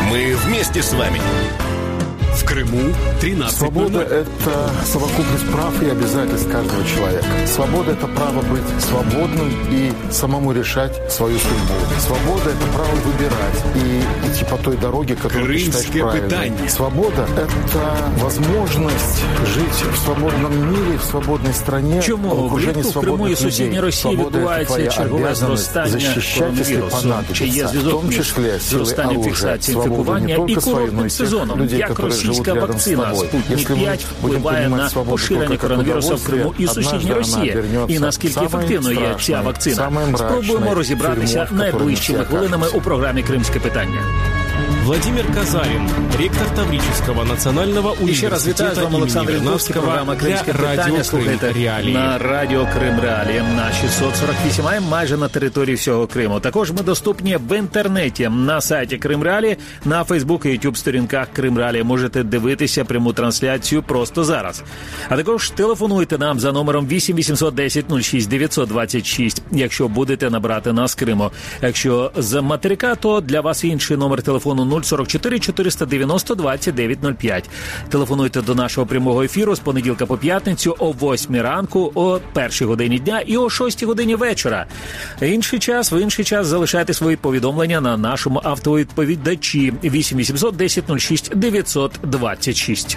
Мы вместе с вами. В Крыму 13:00. Свобода – это совокупность прав и обязательств каждого человека. Свобода – это право быть свободным и самому решать свою судьбу. Свобода – это право выбирать и идти по той дороге, которую ты считаешь правильной. Свобода – это возможность жить в свободном мире, в свободной стране, в окружении свободных людей. Свобода – это твоя обязанность защищать, если понадобится, в том числе силой оружия. Свобода не только своей, но и тех людей, которые живут рядом с тобой. Если мы будем понимать свободу только как удовольствие, однажды она вернется. І наскільки ефективною є ця вакцина? Спробуємо розібратися найближчими хвилинами у програмі «Кримське питання». Владимир Казарин, ректор Таврического национального университета имени Вернадского, програма «Кримське питання». Слухайте на Радіо Крим Реалії на 648 АМ, майже на території всього Криму. Також ми доступні в інтернеті на сайті Крим Реалії, на Фейсбук і Ютуб сторінках Крим Реалії. Можете дивитися пряму трансляцію просто зараз. А також телефонуйте нам за номером 8 810 06 926, якщо будете набирати нас з Криму. Якщо з материка, то для вас інший номер телефону 044 490 2905. Телефонуйте до нашого прямого ефіру з понеділка по п'ятницю о 8 ранку, о 1 годині дня і о 6 годині вечора. В інший час залишайте свої повідомлення на нашому автовідповідачі 8 800 10 06 926.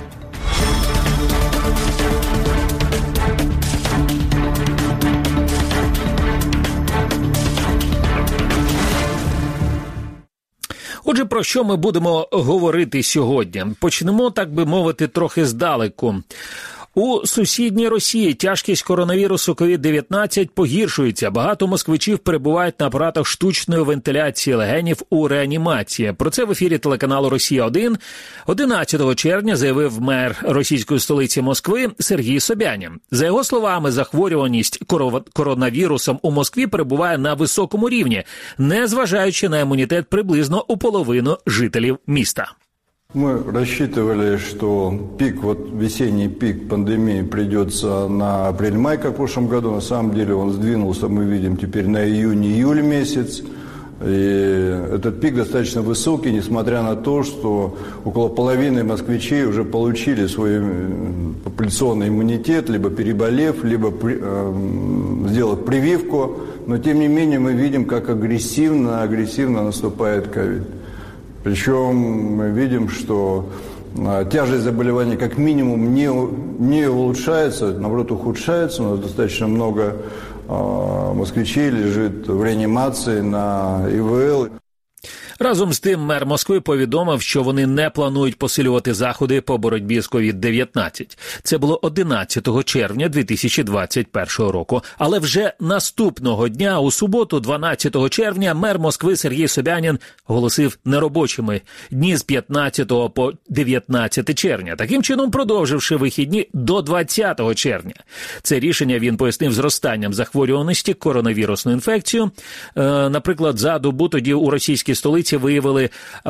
Отже, про що ми будемо говорити сьогодні? Почнемо, так би мовити, трохи здалеку. У сусідній Росії тяжкість коронавірусу COVID-19 погіршується. Багато москвичів перебувають на апаратах штучної вентиляції легенів у реанімації. Про це в ефірі телеканалу «Росія-1» 11 червня заявив мер російської столиці Москви Сергій Собянін. За його словами, захворюваність коронавірусом у Москві перебуває на високому рівні, незважаючи на імунітет приблизно у половину жителів міста. Мы рассчитывали, что весенний пик пандемии придется на апрель-май, как в прошлом году. На самом деле он сдвинулся, мы видим, теперь на июнь-июль месяц. И этот пик достаточно высокий, несмотря на то, что около половины москвичей уже получили свой популяционный иммунитет, либо переболев, либо сделав прививку. Но тем не менее мы видим, как агрессивно наступает ковид. Причем мы видим, что тяжесть заболевания как минимум не улучшается, наоборот ухудшается. У нас достаточно много москвичей лежит в реанимации на ИВЛ. Разом з тим, мер Москви повідомив, що вони не планують посилювати заходи по боротьбі з COVID-19. Це було 11 червня 2021 року. Але вже наступного дня, у суботу, 12 червня, мер Москви Сергій Собянін оголосив неробочими дні з 15 по 19 червня, таким чином продовживши вихідні до 20 червня. Це рішення він пояснив зростанням захворюваності коронавірусною інфекцією. Наприклад, за добу тоді у російській столиці виявили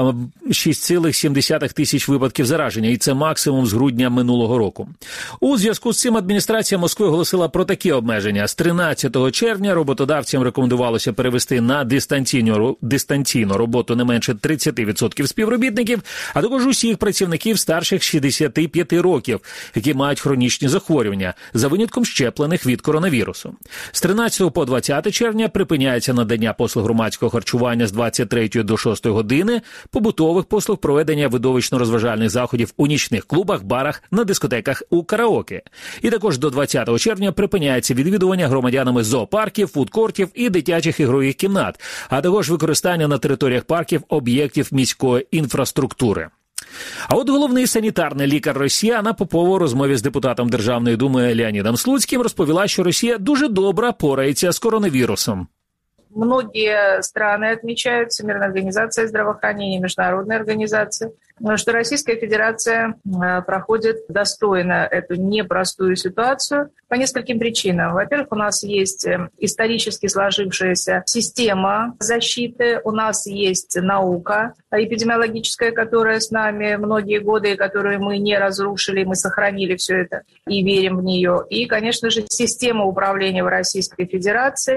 6,7 тисяч випадків зараження, і це максимум з грудня минулого року. У зв'язку з цим адміністрація Москви оголосила про такі обмеження. З 13 червня роботодавцям рекомендувалося перевести на дистанційну роботу не менше 30% співробітників, а також усіх працівників старших 65 років, які мають хронічні захворювання, за винятком щеплених від коронавірусу. З 13 по 20 червня припиняється надання послуг громадського харчування з 23 до 6 години, побутових послуг, проведення видовищно-розважальних заходів у нічних клубах, барах, на дискотеках, у караоке. І також до 20 червня припиняється відвідування громадянами зоопарків, фудкортів і дитячих ігрових кімнат, а також використання на територіях парків об'єктів міської інфраструктури. А от головний санітарний лікар Росії Анна Попова у розмові з депутатом Державної думи Леонідом Слуцьким розповіла, що Росія дуже добре порається з коронавірусом. Многие страны отмечают, Всемирная организация здравоохранения, международные организации, что Российская Федерация проходит достойно эту непростую ситуацию по нескольким причинам. Во-первых, у нас есть исторически сложившаяся система защиты, у нас есть наука эпидемиологическая, которая с нами многие годы, и которую мы не разрушили, мы сохранили все это и верим в нее. И, конечно же, система управления в Российской Федерации,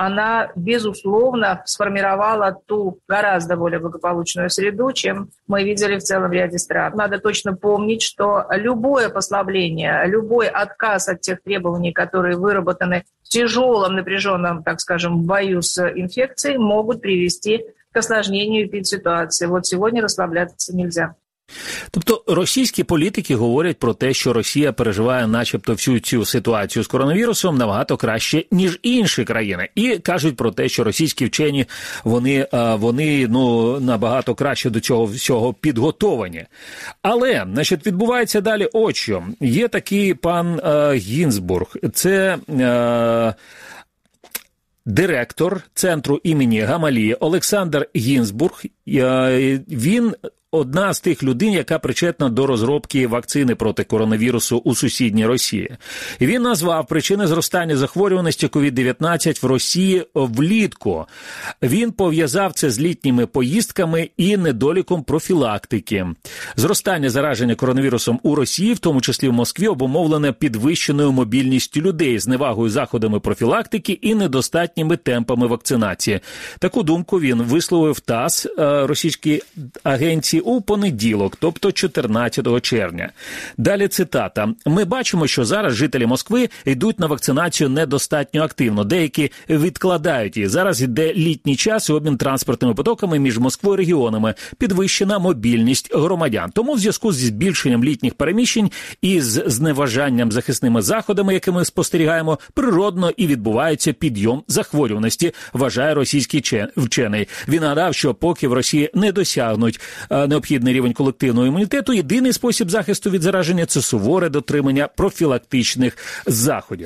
она, безусловно, сформировала ту гораздо более благополучную среду, чем мы видели в целом ряде стран. Надо точно помнить, что любое послабление, любой отказ от тех требований, которые выработаны в тяжелом, напряженном, так скажем, бою с инфекцией, могут привести к осложнению эпидситуации. Вот сегодня расслабляться нельзя. Тобто російські політики говорять про те, що Росія переживає начебто всю цю ситуацію з коронавірусом набагато краще, ніж інші країни. І кажуть про те, що російські вчені, вони набагато краще до цього всього підготовані. Але, значить, відбувається далі ось що. Є такий пан Гінзбург. Це... директор центру імені Гамалії Олександр Гінзбург. Він одна з тих людей, яка причетна до розробки вакцини проти коронавірусу у сусідній Росії. І він назвав причини зростання захворюваності COVID-19 в Росії влітку. Він пов'язав це з літніми поїздками і недоліком профілактики. Зростання зараження коронавірусом у Росії, в тому числі в Москві, обумовлене підвищеною мобільністю людей, зневагою заходами профілактики і недостатніми темпами вакцинації. Таку думку він висловив ТАСС, російській агенції, у понеділок, тобто 14 червня. Далі цитата. «Ми бачимо, що зараз жителі Москви йдуть на вакцинацію недостатньо активно. Деякі відкладають її. Зараз йде літній час і обмін транспортними потоками між Москвою і регіонами. Підвищена мобільність громадян. Тому в зв'язку зі збільшенням літніх переміщень і з зневажанням захисними заходами, які ми спостерігаємо, природно і відбувається підйом захворюваності», вважає російський вчений. Він нагадав, що поки в Росії не досягнуть необхідний рівень колективного імунітету, єдиний спосіб захисту від зараження – це суворе дотримання профілактичних заходів.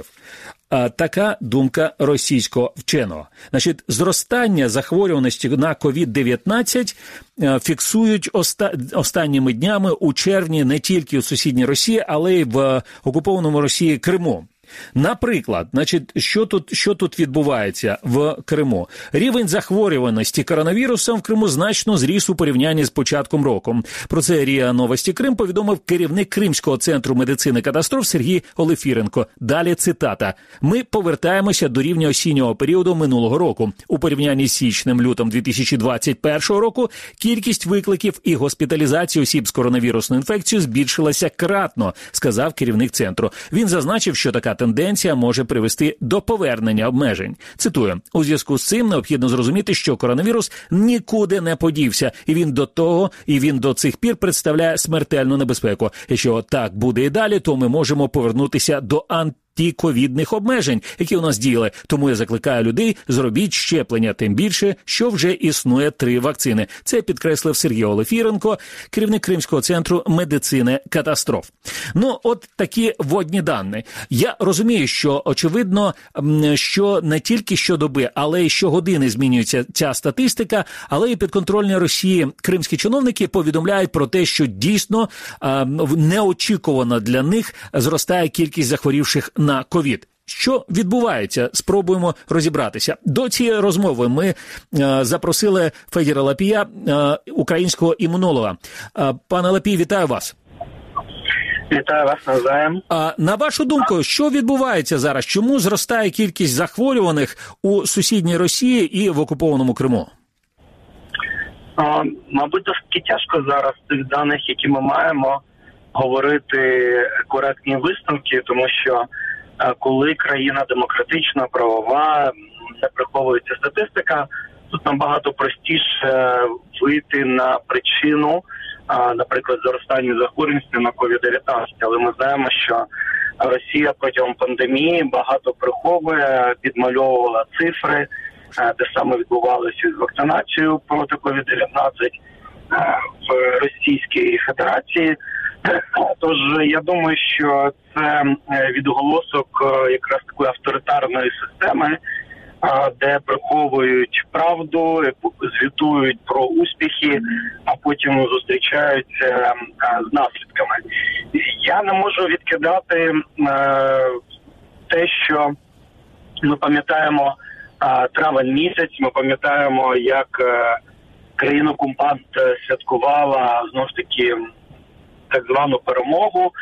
Така думка російського вченого. Значить, зростання захворюваності на COVID-19 фіксують останніми днями у червні не тільки у сусідній Росії, але й в окупованому Росії Криму. Наприклад, значить, що тут відбувається в Криму? Рівень захворюваності коронавірусом в Криму значно зріс у порівнянні з початком року. Про це РІА Новості Крим повідомив керівник Кримського центру медицини катастроф Сергій Олефіренко. Далі цитата. «Ми повертаємося до рівня осіннього періоду минулого року. У порівнянні з січнем-лютом 2021 року кількість викликів і госпіталізації осіб з коронавірусною інфекцією збільшилася кратно», сказав керівник центру. Він зазначив, що така тенденція може привести до повернення обмежень. Цитую. «У зв'язку з цим необхідно зрозуміти, що коронавірус нікуди не подівся, і він до цих пір представляє смертельну небезпеку. Якщо так буде і далі, то ми можемо повернутися до антиковідних обмежень, які у нас діяли. Тому я закликаю людей, зробіть щеплення, тим більше, що вже існує 3 вакцини». Це підкреслив Сергій Олефіренко, керівник Кримського центру медицини катастроф. Ну, от такі вводні дані. Я розумію, що, очевидно, що не тільки щодоби, але й щогодини змінюється ця статистика, але і підконтрольні Росії кримські чиновники повідомляють про те, що дійсно неочікувано для них зростає кількість захворівших на ковід. Що відбувається? Спробуємо розібратися. До цієї розмови ми запросили Федора Лапія, українського імунолога. Пане Лапій, вітаю вас. Вітаю вас навзаєм. На вашу думку, що відбувається зараз? Чому зростає кількість захворюваних у сусідній Росії і в окупованому Криму? Мабуть, досить тяжко зараз з тих даних, які ми маємо, говорити коректні висновки, тому що коли країна демократична, правова, не приховується статистика, тут набагато простіше вийти на причину, наприклад, зростання захворюваності на COVID-19. Але ми знаємо, що Росія протягом пандемії багато приховує, підмальовувала цифри, де саме відбувалося з вакцинацією проти COVID-19 в Російській Федерації. Тож я думаю, що це відголосок якраз такої авторитарної системи, де приховують правду, звітують про успіхи, а потім зустрічаються з наслідками. Я не можу відкидати те, що ми пам'ятаємо травень місяць, ми пам'ятаємо, як країна-окупант святкувала, знову ж таки, так звану перемогу,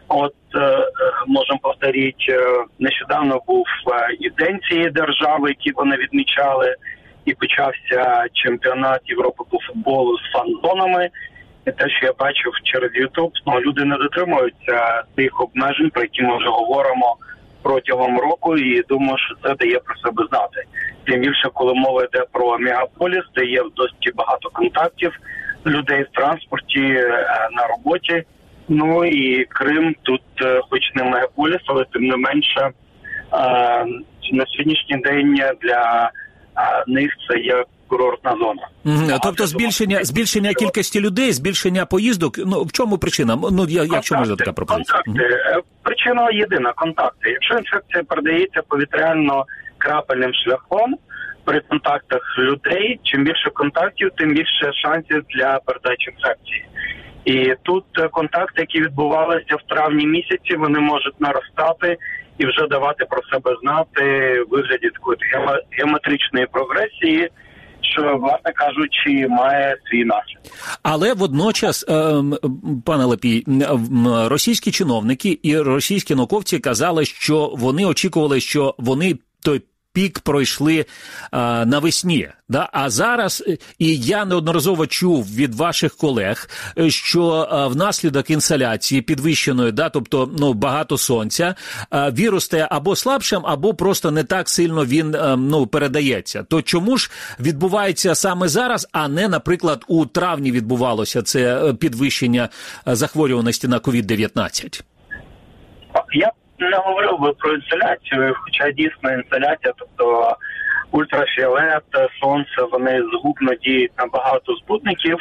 Можемо повторити, нещодавно був і День цієї держави, який вони відмічали, і почався чемпіонат Європи по футболу з фан-зонами. І те, що я бачив через YouTube, люди не дотримуються тих обмежень, про які ми вже говоримо протягом року, і думаю, що це дає про себе знати. Тим більше, коли мова йде про мегаполіс, де є досить багато контактів людей в транспорті, на роботі. Ну і Крим тут, хоч не мегаполіс, але тим не менше, на сьогоднішній день для них це є курортна зона. Тобто збільшення кількості людей, збільшення поїздок, в чому причина? Якщо можна така пропозиція. Контакти. Причина єдина – контакти. Якщо інфекція передається повітряно-крапельним шляхом, при контактах людей, чим більше контактів, тим більше шансів для передачі інфекції. І тут контакти, які відбувалися в травні місяці, вони можуть наростати і вже давати про себе знати в вигляді такої геометричної прогресії, що, власне кажучи, має свій наслідок. Але водночас, пане Лапій, російські чиновники і російські науковці казали, що вони очікували, що вони той пік пройшли навесні. Да? А зараз, і я неодноразово чув від ваших колег, що внаслідок інсоляції підвищеної, тобто багато сонця, вірус стає або слабшим, або просто не так сильно він передається. То чому ж відбувається саме зараз, а не, наприклад, у травні відбувалося це підвищення захворюваності на COVID-19? Я не говорив би про інсоляцію, хоча дійсно інсоляція, тобто ультрафіолет, сонце, вони згубно діють на багато збутників,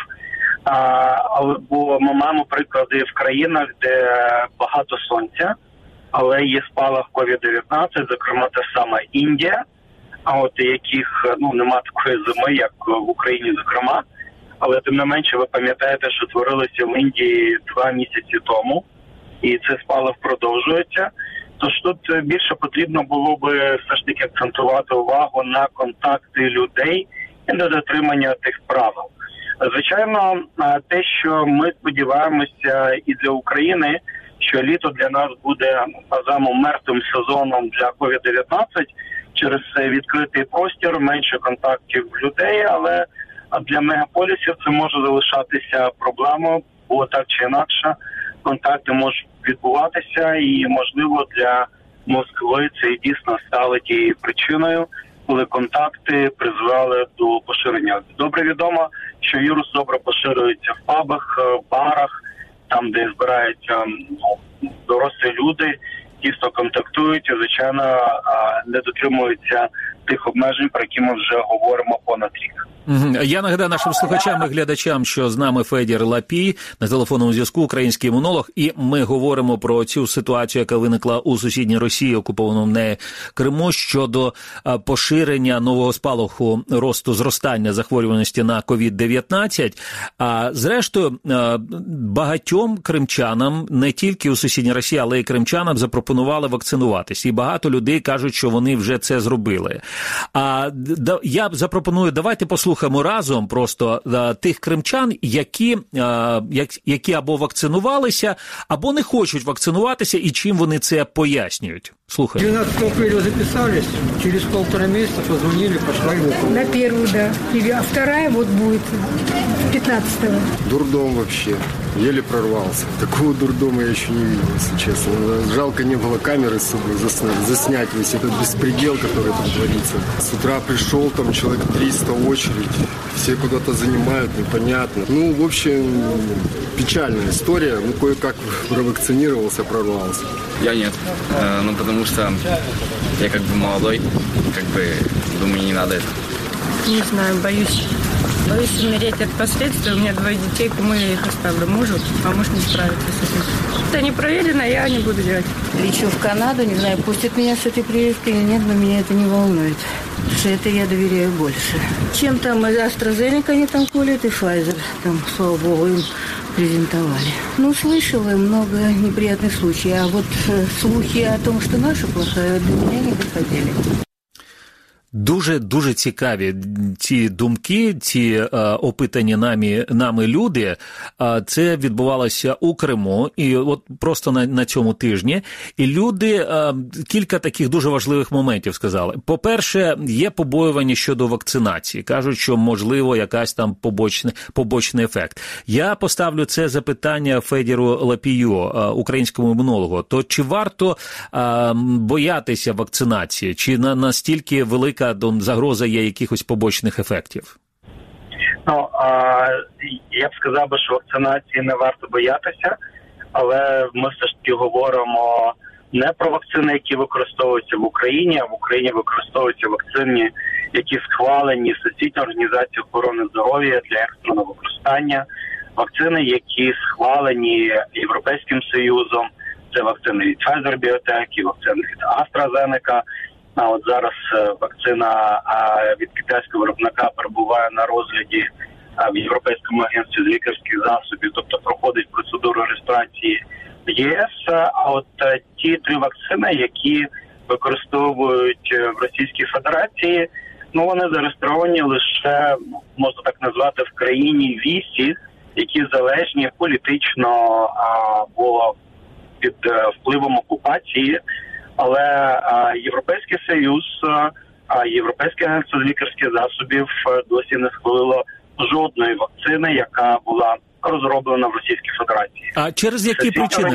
бо ми маємо приклади в країнах, де багато сонця, але є спалах COVID-19, зокрема те саме Індія, яких нема такої зими, як в Україні, зокрема, але тим не менше ви пам'ятаєте, що творилося в Індії 2 місяці тому, і цей спалах продовжується. Тож тут більше потрібно було би все ж таки акцентувати увагу на контакти людей і на дотримання тих правил. Звичайно, те, що ми сподіваємося і для України, що літо для нас буде, називаємо, мертвим сезоном для COVID-19 через відкритий простір, менше контактів людей, але для мегаполісів це може залишатися проблемою, бо так чи інакше контакти можуть відбуватися, і, можливо, для Москви це дійсно стало тією причиною, коли контакти призвели до поширення. Добре відомо, що вірус добре поширюється в пабах, барах, там, де збираються дорослі люди, тісно контактують і, звичайно, не дотримуються тих обмежень, про які ми вже говоримо понад рік. Я нагадаю нашим слухачам і глядачам, що з нами Федір Лапій, на телефонному зв'язку, український імунолог, і ми говоримо про цю ситуацію, яка виникла у сусідній Росії, окупованому нею Криму, щодо поширення нового спалаху росту зростання захворюваності на COVID-19. А зрештою, багатьом кримчанам, не тільки у сусідній Росії, але й кримчанам запропонували вакцинуватись. І багато людей кажуть, що вони вже це зробили. А я запропоную, давайте послухаємо разом просто тих кримчан, які або вакцинувалися, або не хочуть вакцинуватися, і чим вони це пояснюють. Слухаємо. 12 апреля записались, через 1,5 месяца позвонили, пошла его. На первую, да. А вторая вот будет 15-го. Дурдом вообще. Еле прорвался. Такого дурдома я еще не видел, если честно. Жалко, не было камеры с собой заснять весь этот беспредел, который там творится. С утра пришел, там человек 300 очередь. Все куда-то занимают, непонятно. В общем, печальная история. Кое-как провакцинировался, прорвался. Я нет. Потому что я молодой, думаю, не надо это. Не знаю, боюсь. Боюсь умереть от последствий. У меня 2 детей, кому я их оставлю? Мужу, а муж не справится с этим. Это не проверено, я не буду делать. Лечу в Канаду, не знаю, пустят меня с этой прививкой или нет, но меня это не волнует. Потому что это я доверяю больше. Чем там AstraZeneca они там колят и Pfizer. Там, слава богу, им презентовали. Слышала много неприятных случаев. А вот слухи о том, что наша плохая, до меня не доходили. Дуже цікаві ці думки, ці опитані нами люди. Це відбувалося у Криму, і от просто на цьому тижні. І люди кілька таких дуже важливих моментів сказали. По-перше, є побоювання щодо вакцинації. Кажуть, що можливо якась там побочний ефект. Я поставлю це запитання Федіру Лапію, українському імунологу. То чи варто боятися вакцинації? Чи настільки велика загроза є якихось побочних ефектів? Я б сказав, що вакцинації не варто боятися, але ми все ж таки говоримо не про вакцини, які використовуються в Україні, а в Україні використовуються вакцини, які схвалені Всесвітньою організацією охорони здоров'я для екстреного використання, вакцини, які схвалені Європейським Союзом, це вакцини від Pfizer-BioNTech і вакцини від AstraZeneca. А от зараз вакцина від китайського виробника перебуває на розгляді в Європейському агентстві з лікарських засобів, тобто проходить процедуру реєстрації в ЄС. А от ті 3 вакцини, які використовують в Російській Федерації, вони зареєстровані лише, можна так назвати, в країні вісі, які залежні політично або під впливом окупації. Але Європейський Союз, Європейське агентство з лікарських засобів досі не схвалило жодної вакцини, яка була розроблена в Російській Федерації. А через які причини? Всесвітня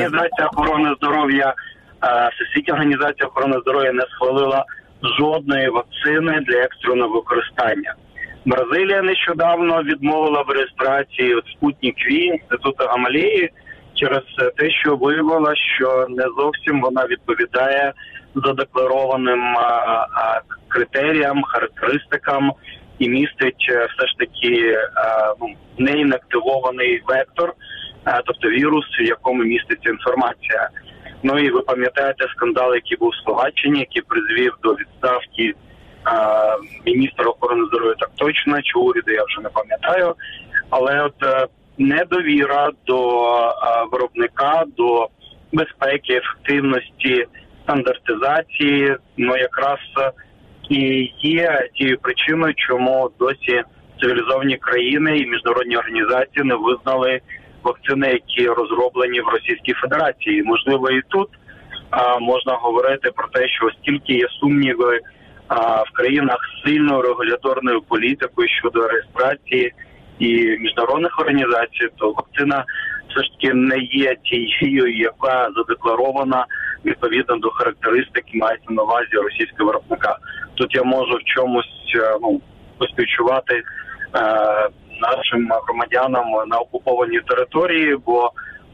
організація охорони здоров'я не схвалила жодної вакцини для екстреного використання. Бразилія нещодавно відмовила в реєстрації Sputnik V інституту Гамалеї через те, що виявила, що не зовсім вона відповідає задекларованим критеріям, характеристикам і містить все ж таки неінактивований вектор, тобто вірус, в якому міститься інформація. І ви пам'ятаєте скандал, який був в Словаччині, який призвів до відставки міністра охорони здоров'я, так точно, чи уряду, я вже не пам'ятаю. Але от недовіра до виробника, до безпеки, ефективності, стандартизації, якраз і є тією причиною, чому досі цивілізовані країни і міжнародні організації не визнали вакцини, які розроблені в Російській Федерації. Можливо, і тут можна говорити про те, що оскільки є сумніви в країнах з сильною регуляторною політикою щодо реєстрації і міжнародних організацій, то вакцина все ж таки не є тією, яка задекларована відповідно до характеристик, і мається на увазі російського виробника. Тут я можу в чомусь поспівчувати нашим громадянам на окупованій території, бо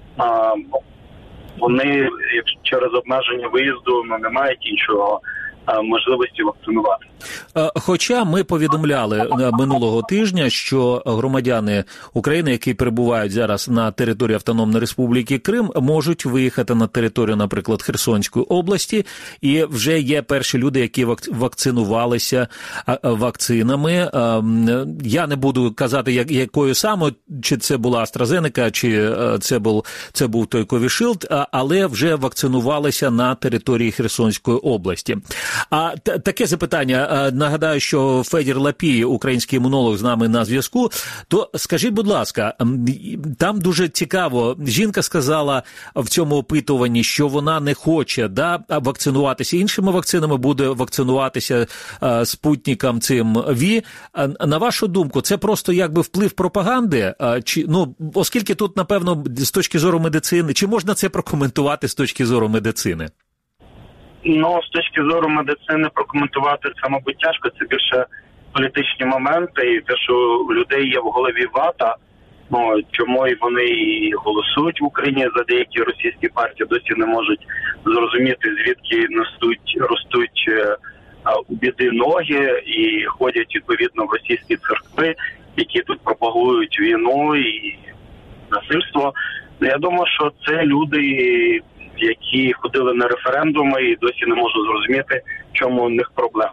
вони через обмеження виїзду не мають іншого можливості вакцинувати. Хоча ми повідомляли минулого тижня, що громадяни України, які перебувають зараз на території Автономної Республіки Крим, можуть виїхати на територію, наприклад, Херсонської області, і вже є перші люди, які вакцинувалися вакцинами. Я не буду казати, якою саме, чи це була AstraZeneca, чи це був той Covishield, але вже вакцинувалися на території Херсонської області. А таке запитання, нагадаю, що Федір Лапій, український імунолог, з нами на зв'язку, то скажіть, будь ласка, там дуже цікаво, жінка сказала в цьому опитуванні, що вона не хоче вакцинуватися іншими вакцинами, буде вакцинуватися спутником цим ВІ. На вашу думку, це просто якби вплив пропаганди? Оскільки тут, напевно, з точки зору медицини, чи можна це прокоментувати з точки зору медицини? З точки зору медицини прокоментувати це, мабуть, тяжко. Це більше політичні моменти і те, що у людей є в голові вата, чому і вони і голосують в Україні за деякі російські партії, досі не можуть зрозуміти, звідки ростуть у біди ноги і ходять відповідно в російські церкви, які тут пропагують війну і насильство. Я думаю, що це люди, які ходили на референдуми і досі не можуть зрозуміти, в чому у них проблеми.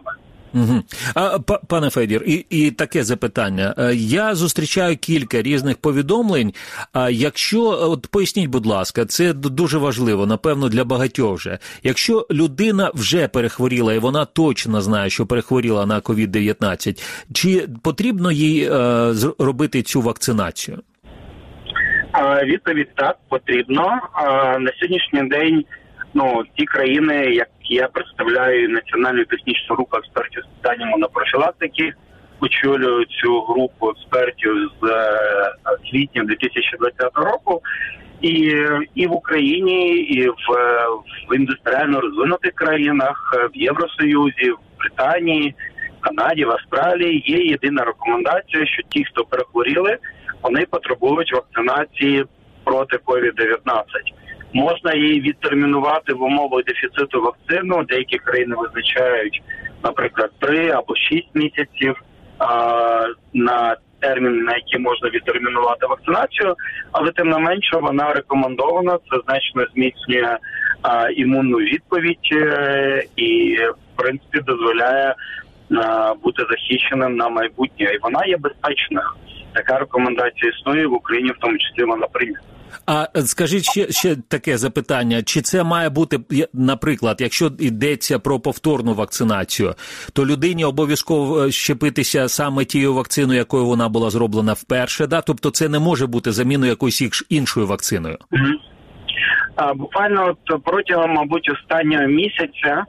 Угу. Пане Федір, і таке запитання. Я зустрічаю кілька різних повідомлень. Якщо, от поясніть, будь ласка, це дуже важливо, напевно, для багатьох вже. Якщо людина вже перехворіла, і вона точно знає, що перехворіла на COVID-19, чи потрібно їй робити цю вакцинацію? Відповідь так, потрібно. На сьогоднішній день ті країни, як я представляю Національну технічну групу експертів з питань імунопрофілактики, очолюю цю групу експертів з квітня 2020 року. І в Україні, і в індустріально розвинутих країнах, в Євросоюзі, в Британії, Канаді, в Австралії є єдина рекомендація, що ті, хто перехворіли, вони потребують вакцинації проти COVID-19. Можна її відтермінувати в умовах дефіциту вакцину. Деякі країни визначають, наприклад, 3 або 6 місяців на термін, на який можна відтермінувати вакцинацію, але тим не менше вона рекомендована, це значно зміцнює імунну відповідь і, в принципі, дозволяє бути захищеним на майбутнє. І вона є безпечна. Така рекомендація існує в Україні, в тому числі вона прийнята. А скажіть ще таке запитання, чи це має бути, наприклад, якщо йдеться про повторну вакцинацію, то людині обов'язково щепитися саме тією вакциною, якою вона була зроблена вперше, да? Тобто це не може бути заміною якоюсь іншою вакциною? Буквально протягом, мабуть, останнього місяця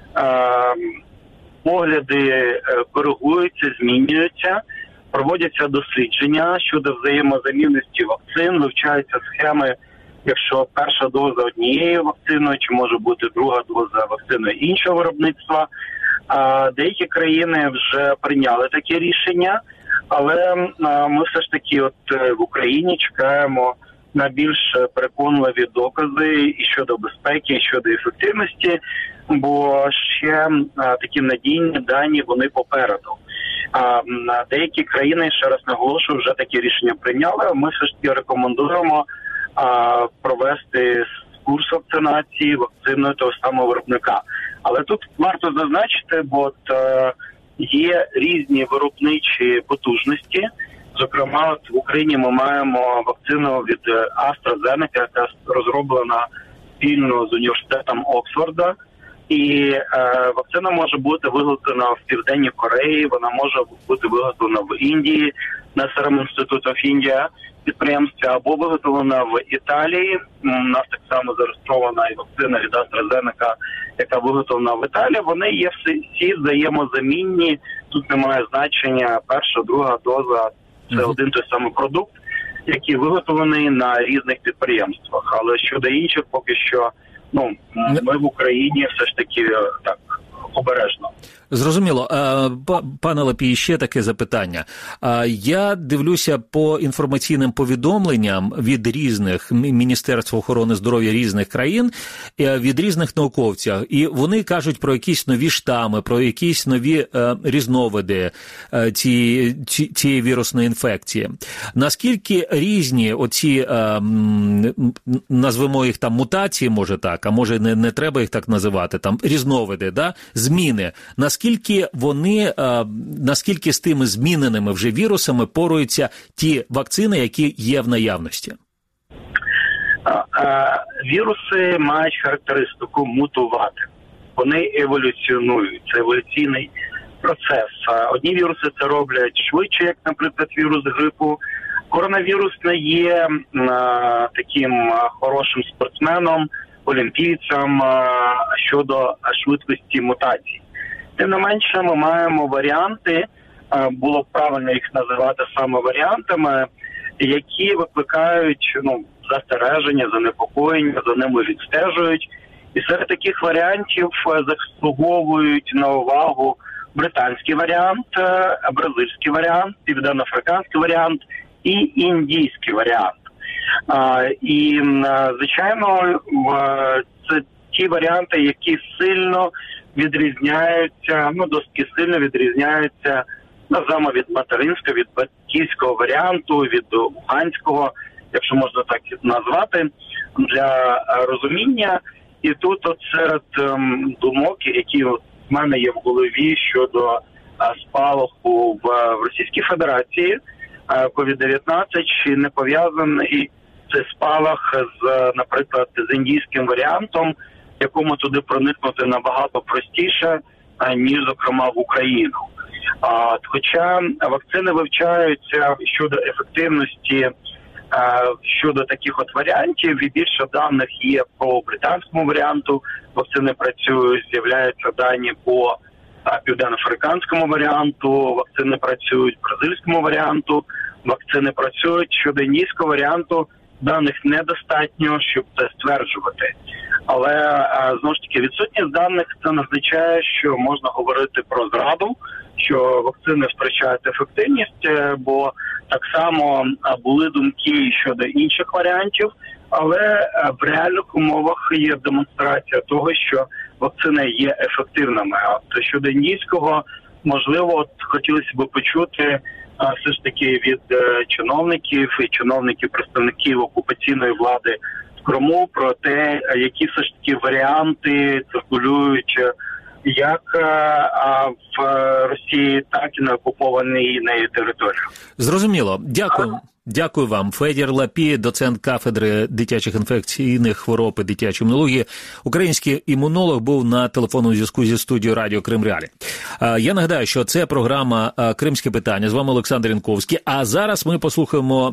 погляди коригуються, змінюються. Проводяться дослідження щодо взаємозамінності вакцин, вивчаються схеми, якщо перша доза однією вакциною, чи може бути друга доза вакциною іншого виробництва. Деякі країни вже прийняли таке рішення, але ми все ж таки в Україні чекаємо на більш переконливі докази і щодо безпеки, і щодо ефективності, бо ще такі надійні дані, вони попереду. Деякі країни, ще раз наголошую, вже такі рішення прийняли. Ми все ж таки рекомендуємо провести курс вакцинації вакциною того самого виробника. Але тут варто зазначити, бо є різні виробничі потужності. Зокрема, в Україні ми маємо вакцину від AstraZeneca, яка розроблена спільно з університетом Оксфорда. І вакцина може бути виготовлена в Південній Кореї, вона може бути виготовлена в Індії, на Serum Institute of India підприємстві, або виготовлена в Італії. У нас так само зареєстрована і вакцина від AstraZeneca, яка виготовлена в Італії. Вони є всі взаємозамінні, тут немає значення перша, друга доза, це один той самий продукт, який виготовлений на різних підприємствах. Але щодо інших поки що, ми в Україні все ж таки так обережно. Зрозуміло. Пане Лапій, ще таке запитання. Я дивлюся по інформаційним повідомленням від різних Міністерств охорони здоров'я різних країн, від різних науковців, і вони кажуть про якісь нові штами, про якісь нові різновиди цієї вірусної інфекції. Наскільки різні оці, назвемо їх там мутації, може так, а може не треба їх так називати, там різновиди, да? Зміни, наскільки з тими зміненими вже вірусами поруються ті вакцини, які є в наявності? Віруси мають характеристику мутувати. Вони еволюціонують. Це еволюційний процес. Одні віруси це роблять швидше, як, наприклад, вірус грипу. Коронавірус не є таким хорошим спортсменом, олімпійцем щодо швидкості мутацій. Тим не менше, ми маємо варіанти, було б правильно їх називати саме варіантами, які викликають застереження, занепокоєння, за ними відстежують. І серед таких варіантів заслуговують на увагу британський варіант, бразильський варіант, південноафриканський варіант і індійський варіант. І, звичайно, це ті варіанти, які сильно відрізняються, досить сильно відрізняються, називаємо, від материнського, від батьківського варіанту, від уганського, якщо можна так назвати, для розуміння. І тут серед думок, які в мене є в голові щодо спалаху в Російській Федерації COVID-19, чи не пов'язаний цей спалах з, наприклад, з індійським варіантом, якому туди проникнути набагато простіше, ніж, зокрема, в Україну. Хоча вакцини вивчаються щодо ефективності, щодо таких от варіантів, і більше даних є по британському варіанту, вакцини працюють, з'являються дані по південноафриканському варіанту, вакцини працюють, бразильському варіанту, вакцини працюють. Щодо індійського варіанту даних недостатньо, щоб це стверджувати. Але, знову ж таки, відсутність даних це не означає, що можна говорити про зраду, що вакцини втрачають ефективність, бо так само були думки щодо інших варіантів, але в реальних умовах є демонстрація того, що вакцини є ефективними. А щодо індійського, можливо, хотілося б почути все ж таки від чиновників і представників окупаційної влади в Криму про те, які все ж таки варіанти циркулюють як в Росії, так і на окупованій нею території. Зрозуміло. Дякую. Дякую вам. Федір Лапі, доцент кафедри дитячих інфекційних хвороб і дитячої імунології, український імунолог, був на телефонному зв'язку зі студією Радіо Крим Реалі. Я нагадаю, що це програма «Кримське питання». З вами Олександр Янковський. А зараз ми послухаємо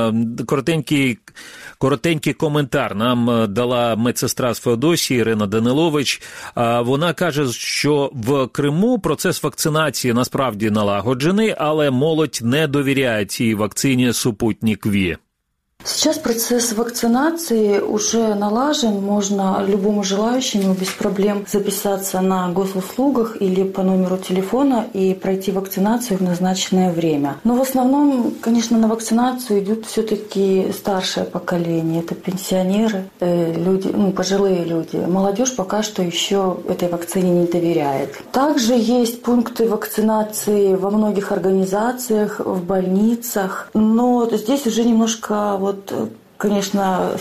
коротенький коментар. Нам дала медсестра з Феодосії Ірина Данилович. Вона каже, що в Криму процес вакцинації насправді налагоджений, але молодь не довіряє цій вакцині «Супутник Ви». Сейчас процесс вакцинации уже налажен, можно любому желающему без проблем записаться на госуслугах или по номеру телефона и пройти вакцинацию в назначенное время. Но в основном, конечно, на вакцинацию идут все-таки старшее поколение, это пенсионеры, люди, пожилые люди. Молодежь пока что еще этой вакцине не доверяет. Также есть пункты вакцинации во многих организациях, в больницах, но здесь уже немножко конечно,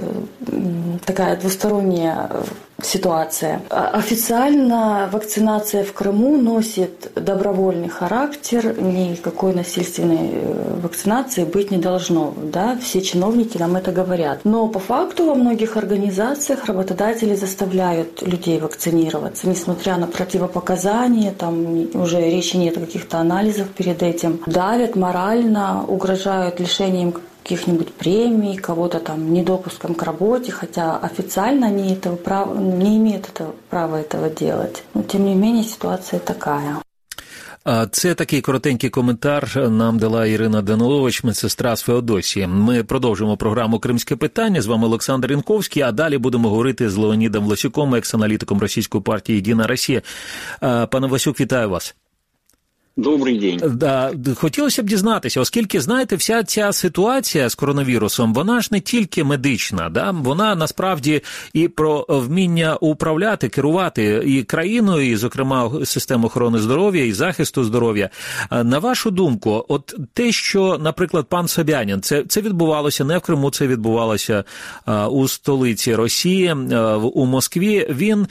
такая двусторонняя ситуация. Официально вакцинация в Крыму носит добровольный характер, никакой насильственной вакцинации быть не должно. Да? Все чиновники нам это говорят. Но по факту во многих организациях работодатели заставляют людей вакцинироваться, несмотря на противопоказания, там уже речи нет о каких-то анализах перед этим. Давят морально, угрожают лишением каких-нибудь премий, кого-то там недопуском к работе, хотя официально они не имеют права этого делать. Но тем не менее ситуация такая. Це такий коротенький коментар нам дала Ірина Данилович, медсестра з Феодосії. Ми продовжуємо програму «Кримське питання». З вами Олександр Янковський, а далі будемо говорити з Леонідом Власюком, екс-аналітиком російської партії «Єдина Росія». Пане Власюк, вітаю вас. Добрий день. Хотілося б дізнатися, оскільки, знаєте, вся ця ситуація з коронавірусом, вона ж не тільки медична, да? Вона насправді і про вміння управляти, керувати і країною, і, зокрема, системою охорони здоров'я, і захисту здоров'я. На вашу думку, от те, що, наприклад, пан Собянін, це відбувалося не в Криму, це відбувалося у столиці Росії, у Москві, він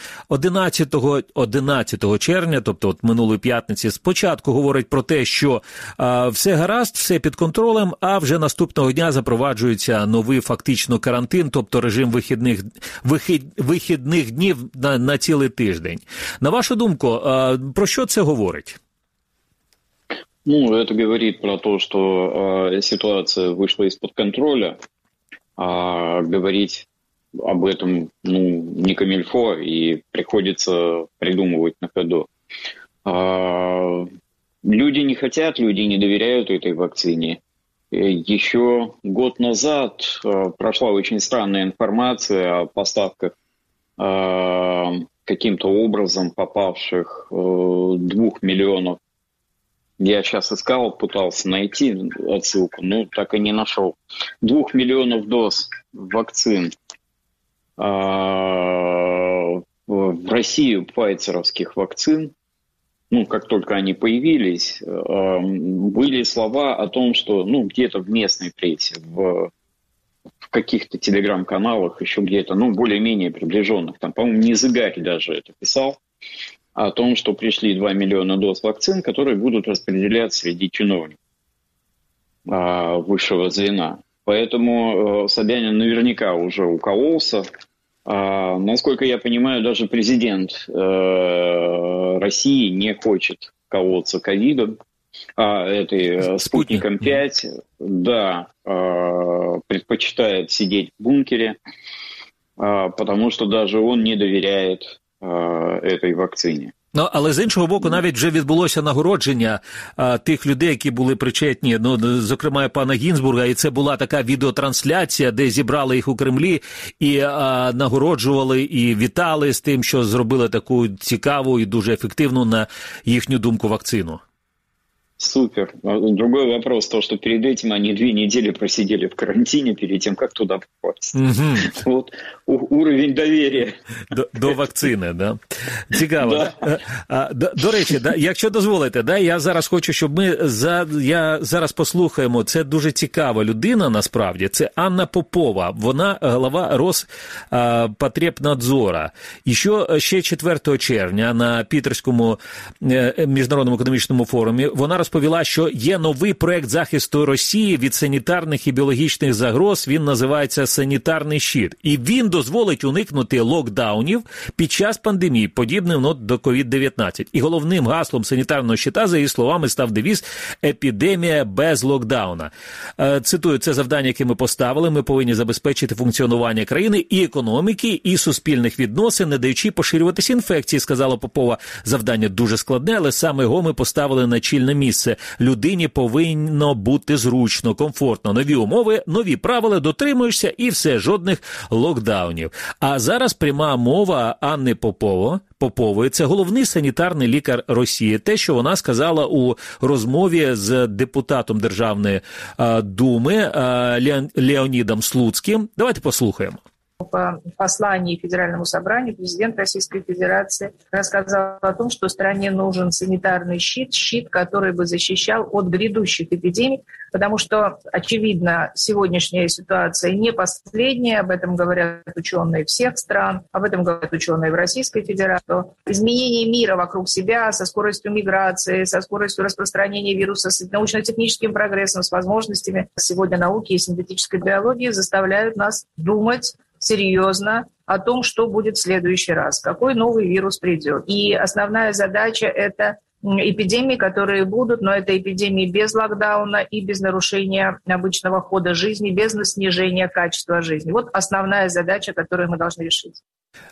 11 червня, тобто от минулої п'ятниці, спочатку говорить про те, що все гаразд, все під контролем, а вже наступного дня запроваджується новий фактично карантин, тобто режим вихідних днів на цілий тиждень. На вашу думку, про що це говорить? Это говорит про то, что ситуация вышла из-под контроля. Говорить об этом не камильфо, и приходится придумывать на ходу. Люди не хотят, люди не доверяют этой вакцине. Еще год назад прошла очень странная информация о поставках каким-то образом попавших 2 миллионов. Я сейчас искал, пытался найти отсылку, но так и не нашел. 2 миллионов доз вакцин в Россию пфайцеровских вакцин. Как только они появились, были слова о том, что, где-то в местной прессе, в каких-то телеграм-каналах, еще где-то, более-менее приближенных, там, по-моему, Низыгарь даже это писал, о том, что пришли 2 миллиона доз вакцин, которые будут распределяться среди чиновников высшего звена. Поэтому Собянин наверняка уже укололся. Насколько я понимаю, даже президент России не хочет колоться ковидом, спутником 5, да, предпочитает сидеть в бункере, потому що даже он не довіряє этой вакцині. Ну, але з іншого боку, навіть вже відбулося нагородження тих людей, які були причетні, зокрема, пана Гінзбурга, і це була така відеотрансляція, де зібрали їх у Кремлі і нагороджували, і вітали з тим, що зробили таку цікаву і дуже ефективну, на їхню думку, вакцину. Супер. Другой вопрос, то, что перед этим они 2 недели просидели в карантине перед тем, как туда попасть. Угу. Вот уровень доверия. До вакцини, да? Цікаво. Да. До речі, да, якщо дозволите, да, я зараз хочу, щоб ми зараз послухаємо, це дуже цікава людина, насправді, це Анна Попова, вона глава Роспотребнадзора. І ще 4 червня на Пітерському міжнародному економічному форумі вона розповіла, що є новий проект захисту Росії від санітарних і біологічних загроз, він називається «Санітарний щит». І він дозволить уникнути локдаунів під час пандемії, подібним до COVID-19. І головним гаслом санітарного щита, за її словами, став девіз «Епідемія без локдауна». Цитую, це завдання, яке ми поставили, ми повинні забезпечити функціонування країни і економіки, і суспільних відносин, не даючи поширюватися інфекції, сказала Попова. Завдання дуже складне, але саме його ми поставили на чільне місце. Людині повинно бути зручно, комфортно, нові умови, нові правила, дотримуєшся і все, жодних локдаунів. А зараз пряма мова Анни Попової, це головний санітарний лікар Росії. Те, що вона сказала у розмові з депутатом Державної Думи Леонидом Слуцким. Давайте послухаємо. По послании Федеральному собранию президент Российской Федерации рассказал о том, что стране нужен санитарный щит, который бы защищал от грядущих эпидемий, потому что, очевидно, сегодняшняя ситуация не последняя, об этом говорят ученые всех стран, об этом говорят ученые в Российской Федерации. Изменение мира вокруг себя со скоростью миграции, со скоростью распространения вируса, с научно-техническим прогрессом, с возможностями сегодня науки и синтетической биологии заставляют нас думать серьезно о том, что будет в следующий раз, какой новый вирус придет. И основная задача – это эпидемии, которые будут, но это эпидемии без локдауна и без нарушения обычного хода жизни, без снижения качества жизни. Вот основная задача, которую мы должны решить.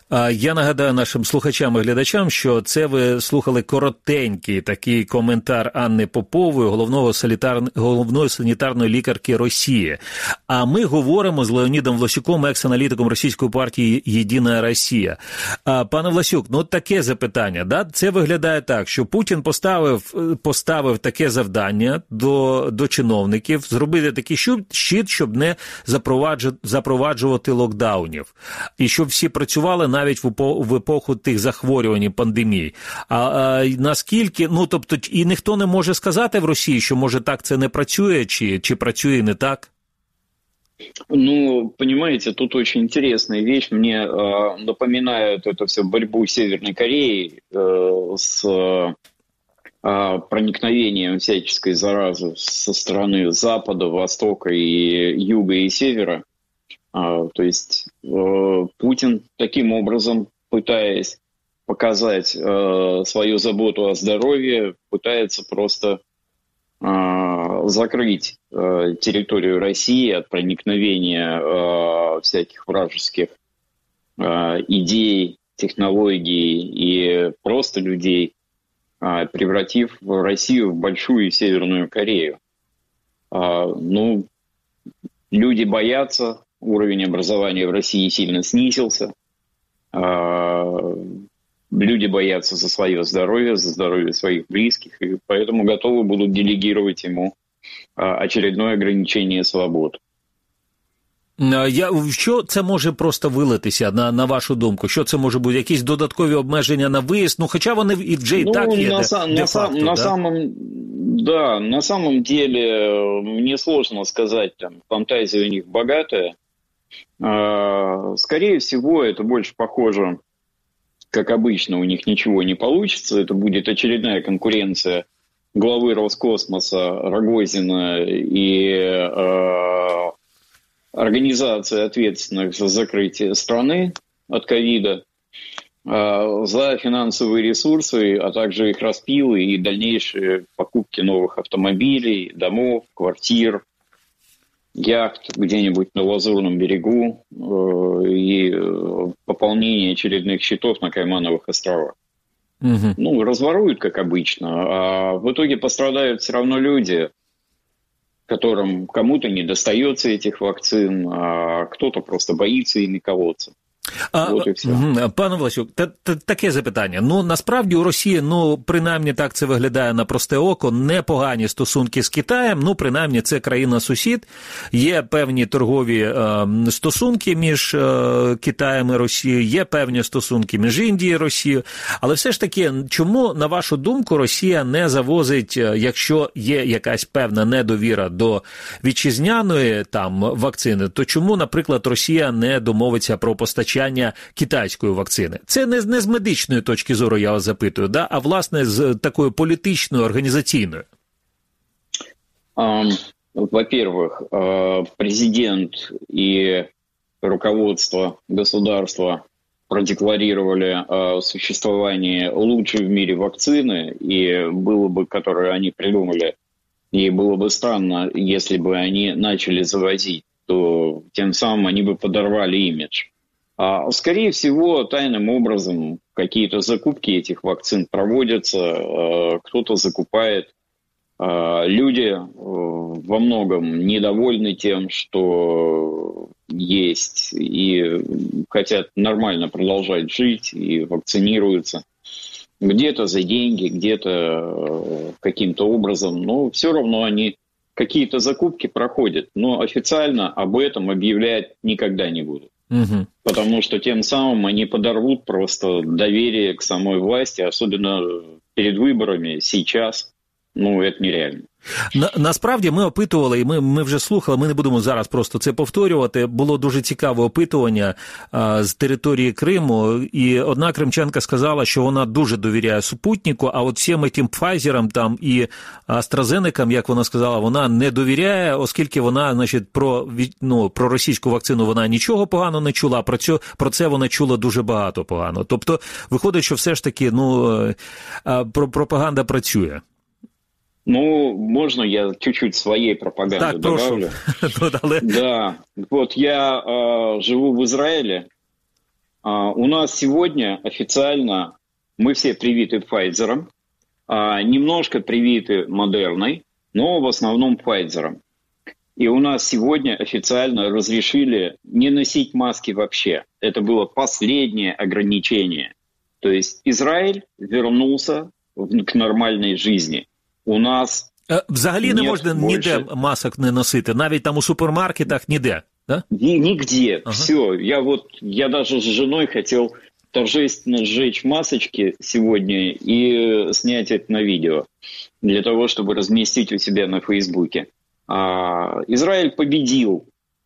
Я нагадаю нашим слухачам і глядачам, що це ви слухали коротенький такий коментар Анни Попової, головної санітарної лікарки Росії. А ми говоримо з Леонідом Власюком, екс-аналітиком російської партії «Єдина Росія». Пане Власюк, ну таке запитання, да? Це виглядає так, що Путін поставив таке завдання до чиновників, зробити такий щит, щоб не запроваджувати локдаунів. І щоб всі працювали навіть в епоху тих захворювань, пандемій. Наскільки, тобто, і ніхто не може сказати в Росії, що, може, так це не працює, чи працює не так? Ну, понимаете, тут очень интересная вещь. Мне напоминает это все борьбу Северной Кореи с проникновением всяческой заразы со стороны Запада, Востока и Юга и Севера. То есть Путин таким образом, пытаясь показать свою заботу о здоровье, пытается просто закрыть территорию России от проникновения всяких вражеских идей, технологий и просто людей, превратив Россию в большую Северную Корею. Ну, люди боятся. Уровень образования в России сильно снизился. Люди боятся за свое здоровье, за здоровье своих близких, и поэтому готовы будут делегировать ему очередное ограничение свобод. Що це може просто вилитися, на вашу думку? Що це може бути? Якісь додаткові обмеження на виїзд? Ну, хоча вони і вже і так є де-факто, да? На самом деле, мне сложно сказать, фантазия у них богатая. Скорее всего, это больше похоже как обычно, у них ничего не получится. Это будет очередная конкуренция главы Роскосмоса Рогозина и организации, ответственных за закрытие страны от ковида, за финансовые ресурсы, а также их распилы и дальнейшие покупки новых автомобилей, домов, квартир, яхт где-нибудь на Лазурном берегу и пополнение очередных счетов на Каймановых островах. Угу. Ну, разворуют, как обычно, а в итоге пострадают все равно люди, которым кому-то не достается этих вакцин, а кто-то просто боится ими колоться. Пане Власюк, таке запитання. Ну, насправді у Росії, ну, принаймні так це виглядає на просте око, непогані стосунки з Китаєм, ну, принаймні це країна-сусід, є певні торгові стосунки між Китаєм і Росією, є певні стосунки між Індією і Росією, але все ж таки, чому, на вашу думку, Росія не завозить, якщо є якась певна недовіра до вітчизняної там вакцини, то чому, наприклад, Росія не домовиться про постачання китайської вакцини? Це не з медичної точки зору, я вас запитую, да? А власне з такої політичної, організаційної. Во-первых, президент и руководство государства продекларировали о существовании лучшей в мире вакцины, и было бы, которую они придумали, и было бы странно, если бы они начали завозить, то тем самым они бы подорвали имидж. Скорее всего, тайным образом какие-то закупки этих вакцин проводятся, кто-то закупает. Люди во многом недовольны тем, что есть, и хотят нормально продолжать жить и вакцинируются. Где-то за деньги, где-то каким-то образом, но все равно они какие-то закупки проходят. Но официально об этом объявлять никогда не будут. Угу. Потому что тем самым они подорвут просто доверие к самой власти, особенно перед выборами сейчас. Ну, це нереально. Насправді ми опитували, і ми вже слухали, ми не будемо зараз просто це повторювати, було дуже цікаве опитування з території Криму, і одна кримчанка сказала, що вона дуже довіряє супутнику, а от всім тим Pfizer'ам там і AstraZeneca'ам, як вона сказала, вона не довіряє, оскільки вона, значить, про російську вакцину вона нічого поганого не чула, а про це вона чула дуже багато погано. Тобто, виходить, що все ж таки, пропаганда працює. Ну, можно я чуть-чуть своей пропаганды добавлю? Да, вот я живу в Израиле. У нас сегодня официально мы все привиты Pfizer'ом, немножко привиты Модерной, но в основном Pfizer'ом. И у нас сегодня официально разрешили не носить маски вообще. Это было последнее ограничение. То есть Израиль вернулся к нормальной жизни. У нас взагалі не можна ніде масок не носити, навіть там у супермаркетах ніде, да? Нигде. Ага. Все. Я даже с женой хотел торжественно сжечь масочки сегодня и снять это на видео для того, чтобы разместить у себя на Фейсбуке. Израиль победил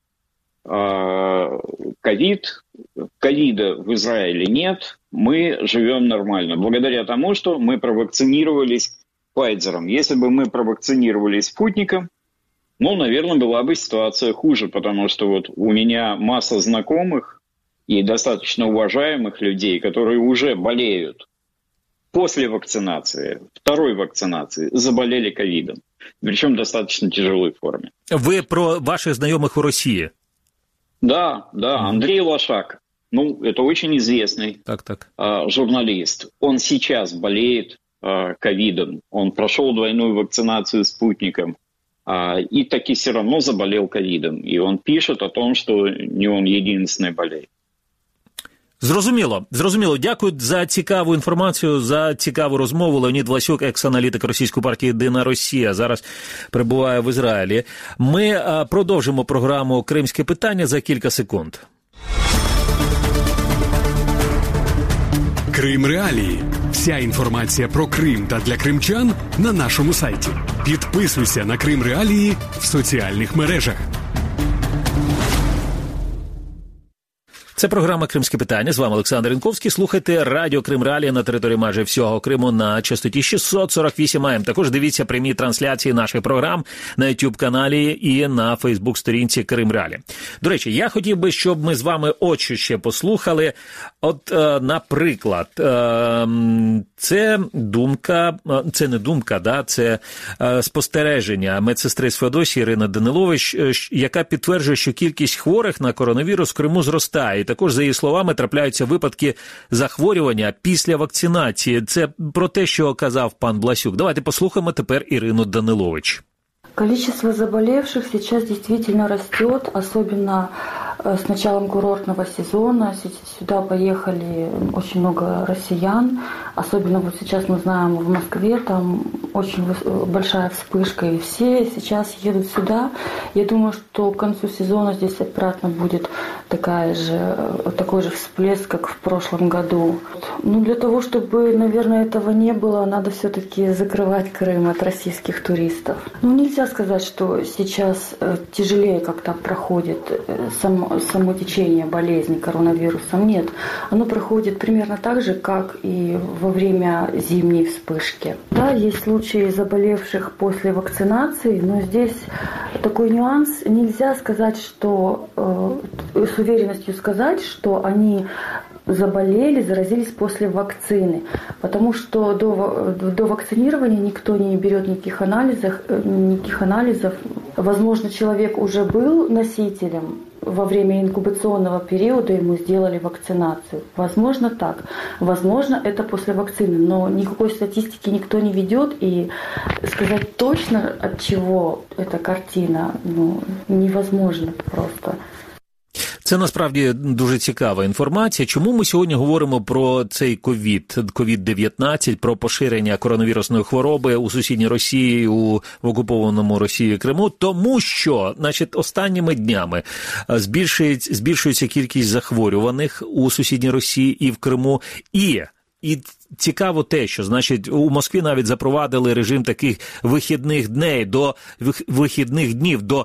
ковид. Ковида в Израиле нет. Мы живем нормально. Благодаря тому, что мы провакцинировались Pfizer'ом. Если бы мы провакцинировались спутником, ну, наверное, была бы ситуация хуже, потому что вот у меня масса знакомых и достаточно уважаемых людей, которые уже болеют после вакцинации, второй вакцинации, заболели ковидом. Причем в достаточно тяжелой форме. Вы про ваших знакомых в России? Да, Андрей Лошак. Ну, это очень известный журналист. Он сейчас болеет ковидом. Он прошел двойную вакцинацию спутником и таки все равно заболел ковидом. И он пишет о том, что не он единственный болеет. Зрозуміло. Дякую за цікаву інформацію, за цікаву розмову. Леонід Власюк, екс-аналітик Російської партії «Єдина Росія», зараз перебуває в Ізраїлі. Ми продовжимо програму «Кримське питання» за кілька секунд. Крим Реалії. Вся інформація про Крим та для кримчан на нашому сайті. Підписуйся на Крим Реалії в соціальних мережах. Це програма «Кримське питання». З вами Олександр Інковський. Слухайте радіо Крим Ралі на території майже всього Криму на частоті 648 АМ. Також дивіться прямі трансляції наших програм на YouTube-каналі і на Facebook-сторінці Крим Ралі. До речі, я хотів би, щоб ми з вами очі ще послухали. От, наприклад, це не думка, да, це спостереження медсестри з Феодосії Ірини Данилович, яка підтверджує, що кількість хворих на коронавірус в Криму зростає. І також, за її словами, трапляються випадки захворювання після вакцинації. Це про те, що казав пан Бласюк. Давайте послухаємо тепер Ирину Данилович. Количество заболевших сейчас действительно растет, особенно с началом курортного сезона. Сюда поехали очень много россиян, особенно вот сейчас мы знаем в Москве, там очень большая вспышка, и все сейчас едут сюда. Я думаю, что к концу сезона здесь обратно будет такой же всплеск, как в прошлом году. Для того, чтобы, наверное, этого не было, надо все-таки закрывать Крым от российских туристов. Нельзя сказать, что сейчас тяжелее как-то проходит само течение болезни коронавирусом. Нет, оно проходит примерно так же, как и во время зимней вспышки. Да, есть случаи заболевших после вакцинации, но здесь такой нюанс. Нельзя сказать, что с уверенностью сказать, что они заболели, заразились после вакцины, потому что до вакцинирования никто не берет никаких анализов. Возможно, человек уже был носителем, во время инкубационного периода ему сделали вакцинацию. Возможно, так. Возможно, это после вакцины, но никакой статистики никто не ведет, и сказать точно, от чего эта картина, невозможно просто. Це насправді дуже цікава інформація. Чому ми сьогодні говоримо про цей COVID-19, про поширення коронавірусної хвороби у сусідній Росії, в окупованому Росією Криму? Тому що, останніми днями збільшується кількість захворюваних у сусідній Росії і в Криму, і цікаво те, що, у Москві навіть запровадили режим таких вихідних днів до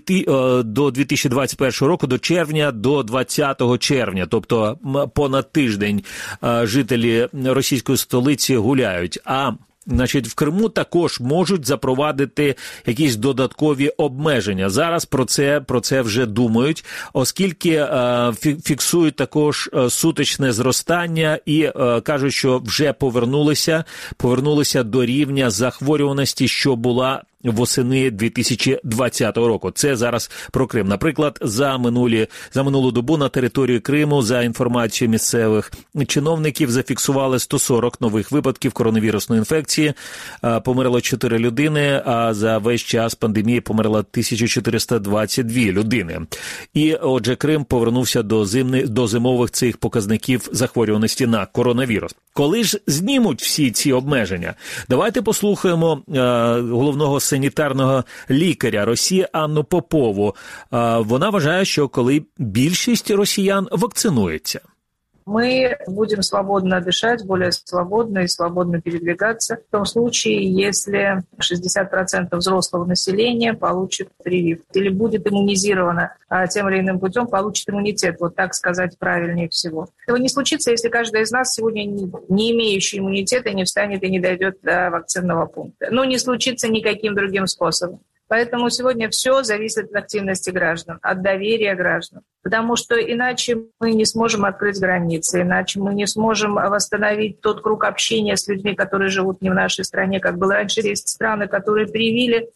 2021 року, до червня, до 20 червня. Тобто понад тиждень жителі російської столиці гуляють. В Криму також можуть запровадити якісь додаткові обмеження. Зараз про це вже думають, оскільки фіксують також сутичне зростання і кажуть, що вже повернулися до рівня захворюваності, що була восени 2020 року. Це зараз про Крим. Наприклад, за минулу добу на території Криму, за інформацією місцевих чиновників, зафіксували 140 нових випадків коронавірусної інфекції. Померло 4 людини, а за весь час пандемії померло 1422 людини. І, отже, Крим повернувся до зимових цих показників захворюваності на коронавірус. Коли ж знімуть всі ці обмеження? Давайте послухаємо головного санітарного лікаря Росії Анну Попову. Вона вважає, що коли більшість росіян вакцинується, мы будем свободно дышать, более свободно и свободно передвигаться в том случае, если 60% взрослого населения получит прививку или будет иммунизировано тем или иным путем, получит иммунитет, вот так сказать правильнее всего. Этого не случится, если каждый из нас сегодня, не имеющий иммунитета, не встанет и не дойдет до вакцинного пункта. Не случится никаким другим способом. Поэтому сегодня все зависит от активности граждан, от доверия граждан. Потому что иначе мы не сможем открыть границы, иначе мы не сможем восстановить тот круг общения с людьми, которые живут не в нашей стране, как было раньше. Есть страны, которые привили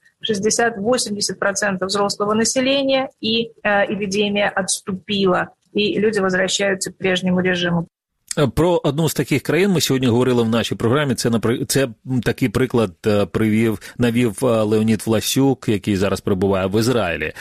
60-80% взрослого населения, и эпидемия отступила, и люди возвращаются к прежнему режиму. Про одну з таких країн ми сьогодні говорили в нашій програмі. Це такий приклад навів Леонід Власюк, який зараз перебуває в Ізраїлі.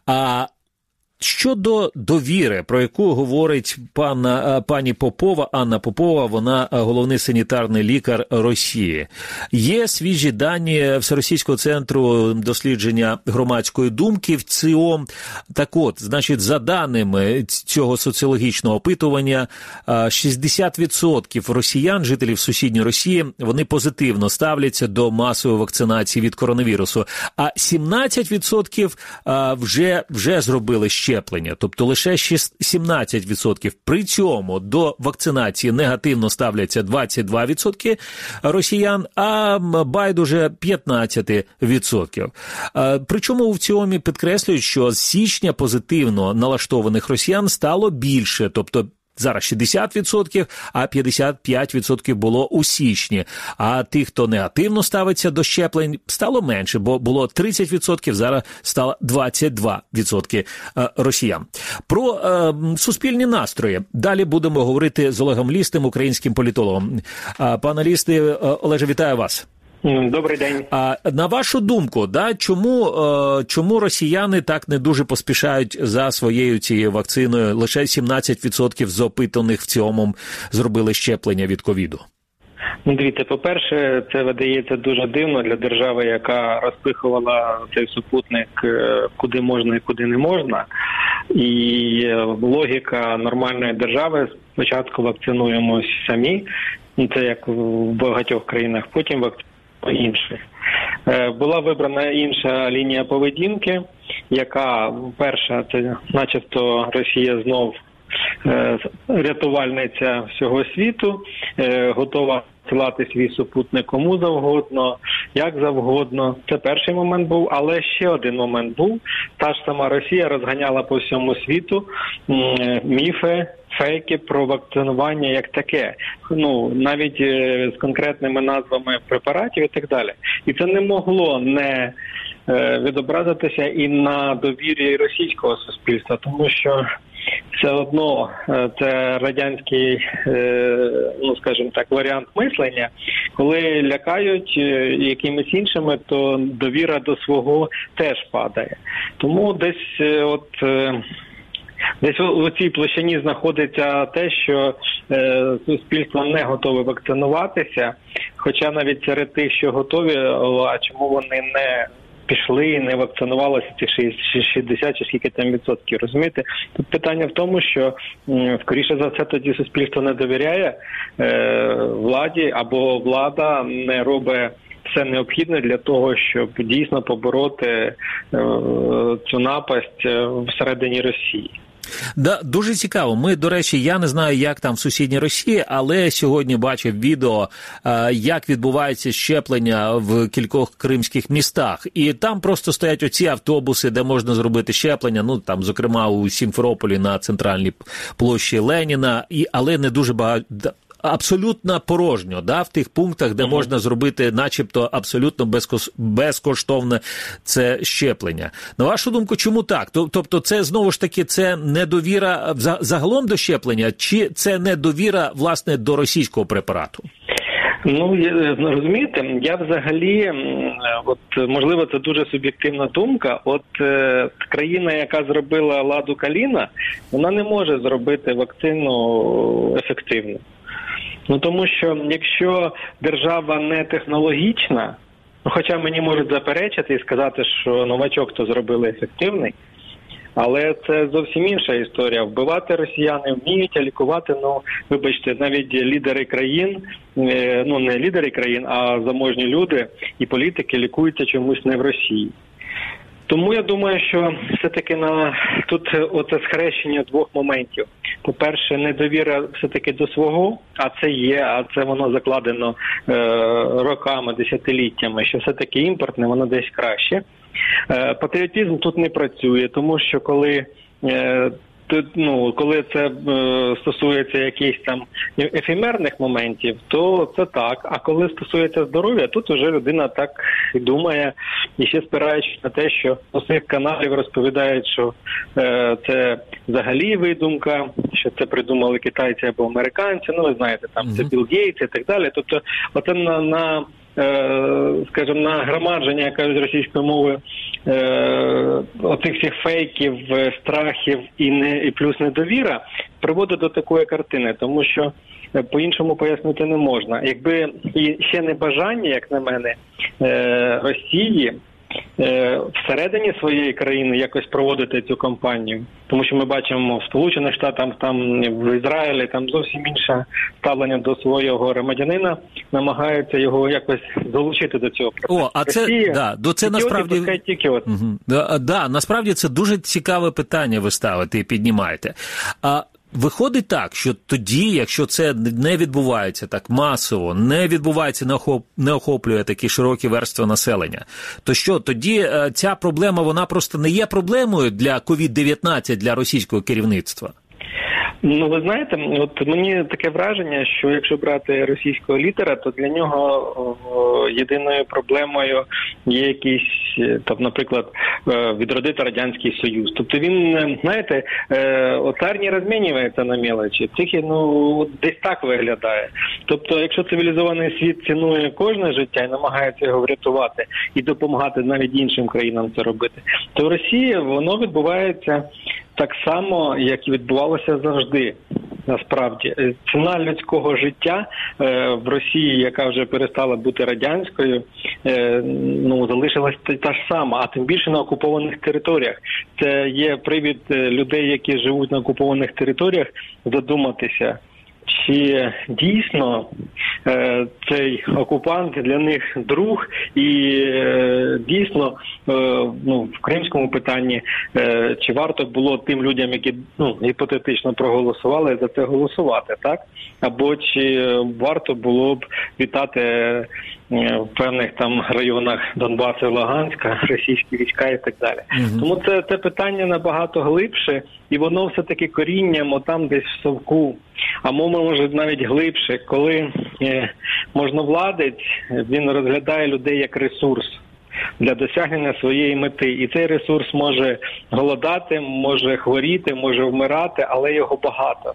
Щодо довіри, про яку говорить пані Попова, Анна Попова, вона головний санітарний лікар Росії. Є свіжі дані Всеросійського центру дослідження громадської думки в ЦИОМ. Так от, за даними цього соціологічного опитування, 60% росіян, жителів сусідньої Росії, вони позитивно ставляться до масової вакцинації від коронавірусу, а 17% вже зробили щеплення, тобто лише 17%. При цьому до вакцинації негативно ставляться 22% росіян, а байдуже 15%. Причому в ЦІОМі підкреслюють, що з січня позитивно налаштованих росіян стало більше, тобто зараз 60%, а 55% було у січні. А тих, хто негативно ставиться до щеплень, стало менше, бо було 30%, зараз стало 22% росіян. Про суспільні настрої далі будемо говорити з Олегом Лістим, українським політологом. Пане Лісте, Олеже, вітаю вас. Добрий день. На вашу думку, чому росіяни так не дуже поспішають за своєю цією вакциною? Лише 17% з опитаних в цьому зробили щеплення від ковіду. Дивіться, по-перше, це видається дуже дивно для держави, яка розпихувала цей супутник куди можна і куди не можна. І логіка нормальної держави: спочатку вакцинуємось самі, це як в багатьох країнах, потім вакцинуємо інших. Була вибрана інша лінія поведінки, яка перша, це начебто Росія знов рятувальниця всього світу, готова посилати свій супутник кому завгодно, як завгодно. Це перший момент був, але ще один момент був. Та ж сама Росія розганяла по всьому світу міфи, фейки про вакцинування як таке. Навіть з конкретними назвами препаратів і так далі. І це не могло не відобразитися і на довірі російського суспільства, тому що все одно це радянський, скажімо так, варіант мислення. Коли лякають якимись іншими, то довіра до свого теж падає. Тому десь у цій площині знаходиться те, що суспільство не готове вакцинуватися, хоча навіть серед тих, що готові, а чому вони не пішли і не вакцинувалися, ці 60 чи скільки там відсотків, розумієте? Тут питання в тому, що, скоріше за все, тоді суспільство не довіряє владі, або влада не робить все необхідне для того, щоб дійсно побороти цю напасть всередині Росії. Да, дуже цікаво. Ми, до речі, я не знаю, як там в сусідній Росії, але сьогодні бачив відео, як відбувається щеплення в кількох кримських містах. І там просто стоять оці автобуси, де можна зробити щеплення, там, зокрема, у Сімферополі на центральній площі Леніна, але не дуже багато. Абсолютно порожньо, в тих пунктах, де можна зробити начебто абсолютно безкоштовне це щеплення. На вашу думку, чому так? Тобто це, знову ж таки, це недовіра загалом до щеплення, чи це недовіра, власне, до російського препарату? Розумієте, я взагалі, можливо, це дуже суб'єктивна думка, країна, яка зробила ладу каліна, вона не може зробити вакцину ефективно. Тому що якщо держава не технологічна, хоча мені можуть заперечити і сказати, що новачок то зробили ефективний, але це зовсім інша історія. Вбивати росіяни вміють, а лікувати, вибачте, навіть лідери країн, не лідери країн, а заможні люди і політики лікуються чомусь не в Росії. Тому я думаю, що все-таки тут оце схрещення двох моментів. По-перше, недовіра все-таки до свого, а це воно закладено роками, десятиліттями, що все-таки імпортне, воно десь краще. Патріотизм тут не працює, тому що коли це стосується якихось там ефемерних моментів, то це так. А коли стосується здоров'я, тут вже людина так думає, і ще спираючись на те, що з цих каналів розповідають, що це взагалі видумка, що це придумали китайці або американці, ви знаєте, там це Білл Гейтс і так далі. Тобто, оце скажімо, нагромадження, як кажуть російською мовою, оцих всіх фейків, страхів і плюс недовіра приводить до такої картини, тому що по-іншому пояснити не можна. Якби і ще не бажання, як на мене, Росії всередині своєї країни якось проводити цю кампанію. Тому що ми бачимо в Сполучених Штатах, там в Ізраїлі, там зовсім інше ставлення до свого громадянина, намагаються його якось долучити до цього процесу. Це насправді насправді це дуже цікаве питання ви ставите і піднімаєте. Виходить так, що тоді, якщо це не відбувається так масово, не відбувається, не охоплює такі широкі верстви населення, то що, тоді ця проблема, вона просто не є проблемою для COVID-19, для російського керівництва? Ну, ви знаєте, от мені таке враження, що якщо брати російського лідера, то для нього єдиною проблемою є якийсь, тобто, наприклад, відродити Радянський Союз. Тобто він, знаєте, цар не розмінюється на мелочі, десь так виглядає. Тобто, якщо цивілізований світ цінує кожне життя і намагається його врятувати і допомагати навіть іншим країнам це робити, то в Росії воно відбувається так само, як і відбувалося завжди, насправді. Ціна людського життя в Росії, яка вже перестала бути радянською, залишилась та ж сама, а тим більше на окупованих територіях. Це є привід людей, які живуть на окупованих територіях, задуматися, чи дійсно цей окупант для них друг, і дійсно в кримському питанні чи варто було тим людям, які гіпотетично проголосували, за це голосувати, так? Або чи варто було б вітати в певних там районах Донбасу і Луганська російські війська і так далі. Тому це питання набагато глибше, і воно все-таки корінням отам десь в совку. А може навіть глибше, коли можновладець, він розглядає людей як ресурс для досягнення своєї мети. І цей ресурс може голодати, може хворіти, може вмирати, але його багато.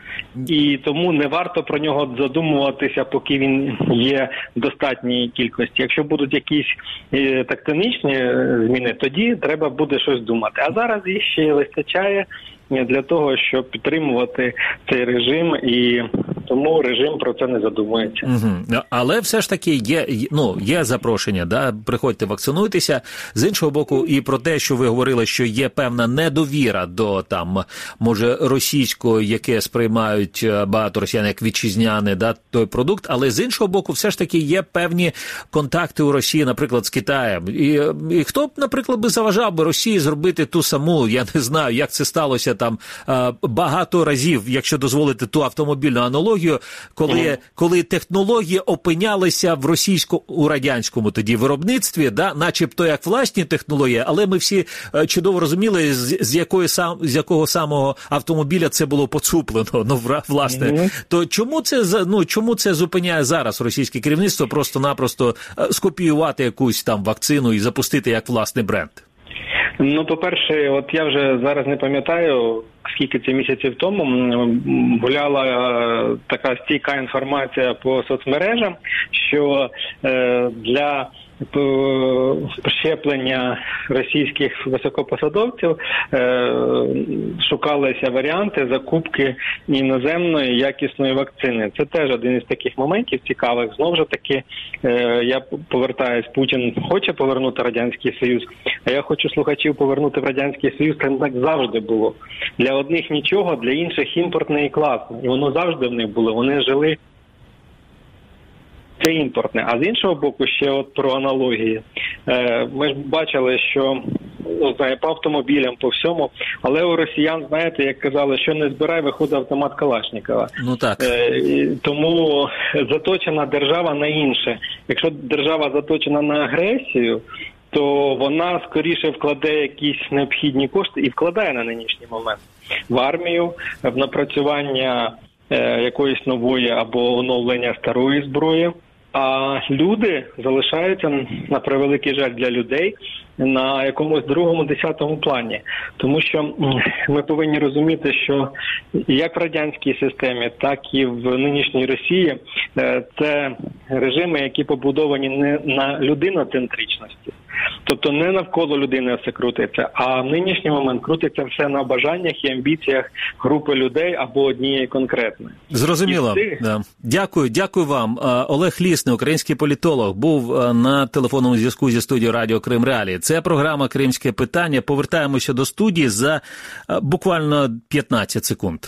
І тому не варто про нього задумуватися, поки він є в достатній кількості. Якщо будуть якісь тектонічні зміни, тоді треба буде щось думати. А зараз їх ще вистачає для того, щоб підтримувати цей режим, і тому режим про це не задумується. Але все ж таки є запрошення, да? Приходьте, вакцинуйтеся. З іншого боку, і про те, що ви говорили, що є певна недовіра до російського, яке сприймають багато росіян як вітчизняне, да, той продукт, але з іншого боку, все ж таки є певні контакти у Росії, наприклад, з Китаєм. І хто б, наприклад, би заважав би Росії зробити ту саму, я не знаю, як це сталося там багато разів, якщо дозволити ту автомобільну аналогію, коли технології опинялися у радянському тоді виробництві, да, начебто як власні технології, але ми всі чудово розуміли, з якого самого автомобіля це було поцуплено, власне. То чому це зупиняє зараз російське керівництво просто-напросто скопіювати якусь там вакцину і запустити як власний бренд? По-перше, от я вже зараз не пам'ятаю, скільки це місяців тому гуляла така стійка інформація по соцмережам, що для щеплення російських високопосадовців шукалися варіанти закупки іноземної якісної вакцини. Це теж один із таких моментів цікавих. Знову ж таки, я повертаюсь, Путін хоче повернути Радянський Союз, а я хочу слухачів повернути в Радянський Союз, так завжди було. Для одних нічого, для інших імпортне і класне. І воно завжди в них було. Вони жили. Це імпортне. А з іншого боку, ще от про аналогії. Ми ж бачили, що по автомобілям, по всьому, але у росіян, знаєте, як казали, що не збирай, виходить автомат Калашникова. Так. Тому заточена держава на інше. Якщо держава заточена на агресію, то вона скоріше вкладе якісь необхідні кошти і вкладає на нинішній момент в армію, в напрацювання якоїсь нової або оновлення старої зброї. А люди залишаються, на превеликий жаль для людей, на якомусь другому, 10-му плані. Тому що ми повинні розуміти, що як в радянській системі, так і в нинішній Росії це режими, які побудовані не на людиноцентричності, Тобто не навколо людини все крутиться, а в нинішній момент крутиться все на бажаннях і амбіціях групи людей або однієї конкретної. Зрозуміло. Да. Дякую вам. Олег Лісний, український політолог, був на телефонному зв'язку зі студією Радіо Крим Реалії. Це програма «Кримське питання». Повертаємося до студії за буквально 15 секунд.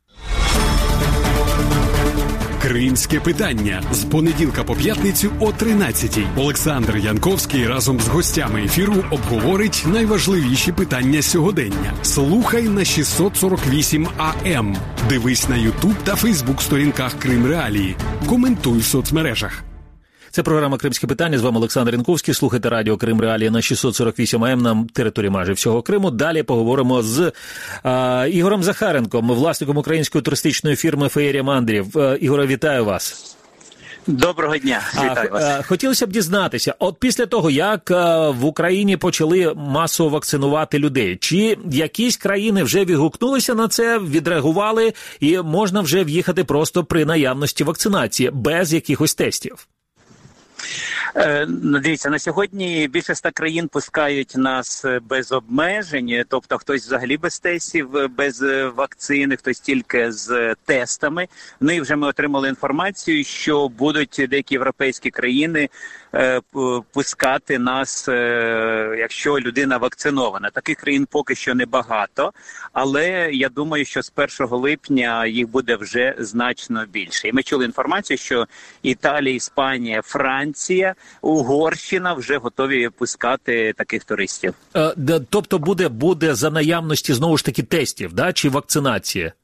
Кримське питання. З понеділка по п'ятницю о 13-й. Олександр Янковський разом з гостями ефіру обговорить найважливіші питання сьогодення. Слухай на 648 АМ. Дивись на Ютуб та Фейсбук сторінках Крим Реалії. Коментуй в соцмережах. Це програма «Кримське питання». З вами Олександр Янковський. Слухайте Радіо Крим Реалії на 648 АМ на території майже всього Криму. Далі поговоримо з Ігорем Захаренком, власником української туристичної фірми «Феєрія мандрів». Ігоре, вітаю вас. Доброго дня, вітаю вас. Хотілося б дізнатися, от після того, як в Україні почали масово вакцинувати людей, чи якісь країни вже відгукнулися на це, відреагували, і можна вже в'їхати просто при наявності вакцинації, без якихось тестів? Дивіться, на сьогодні більше 100 країн пускають нас без обмежень, тобто хтось взагалі без тестів, без вакцини, хтось тільки з тестами. Ну і вже ми отримали інформацію, що будуть деякі європейські країни пускати нас, якщо людина вакцинована. Таких країн поки що небагато, але я думаю, що з 1 липня їх буде вже значно більше. І ми чули інформацію, що Італія, Іспанія, Франція, Угорщина вже готові пускати таких туристів. Тобто буде за наявності, знову ж таки, тестів, да? Чи вакцинації?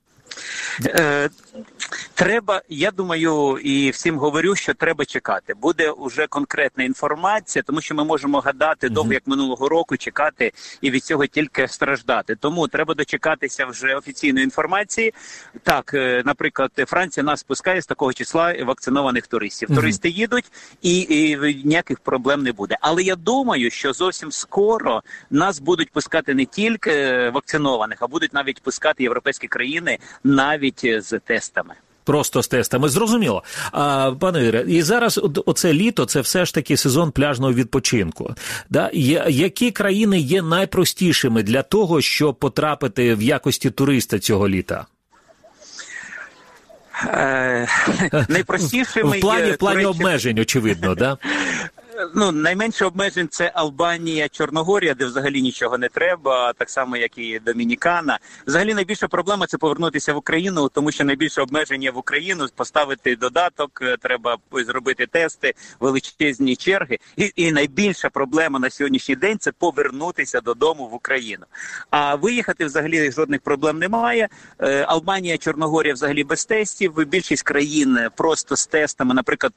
Треба, я думаю, і всім говорю, що треба чекати. Буде вже конкретна інформація, тому що ми можемо гадати довго, як минулого року, чекати і від цього тільки страждати. Тому треба дочекатися вже офіційної інформації. Так, наприклад, Франція нас пускає з такого числа вакцинованих туристів. Туристи їдуть і ніяких проблем не буде. Але я думаю, що зовсім скоро нас будуть пускати не тільки вакцинованих, а будуть навіть пускати європейські країни навіть з тестами. Просто з тестами. Зрозуміло. Пане Ігоре, і зараз оце літо, це все ж таки сезон пляжного відпочинку. Да? Які країни є найпростішими для того, щоб потрапити в якості туриста цього літа? Найпростішими в плані обмежень, очевидно, да? Найменше обмежень – це Албанія, Чорногорія, де взагалі нічого не треба, так само, як і Домінікана. Взагалі найбільша проблема – це повернутися в Україну, тому що найбільше обмеження в Україну – поставити додаток, треба зробити тести, величезні черги. І найбільша проблема на сьогоднішній день – це повернутися додому в Україну. А виїхати взагалі жодних проблем немає. Албанія, Чорногорія взагалі без тестів. Більшість країн просто з тестами, наприклад,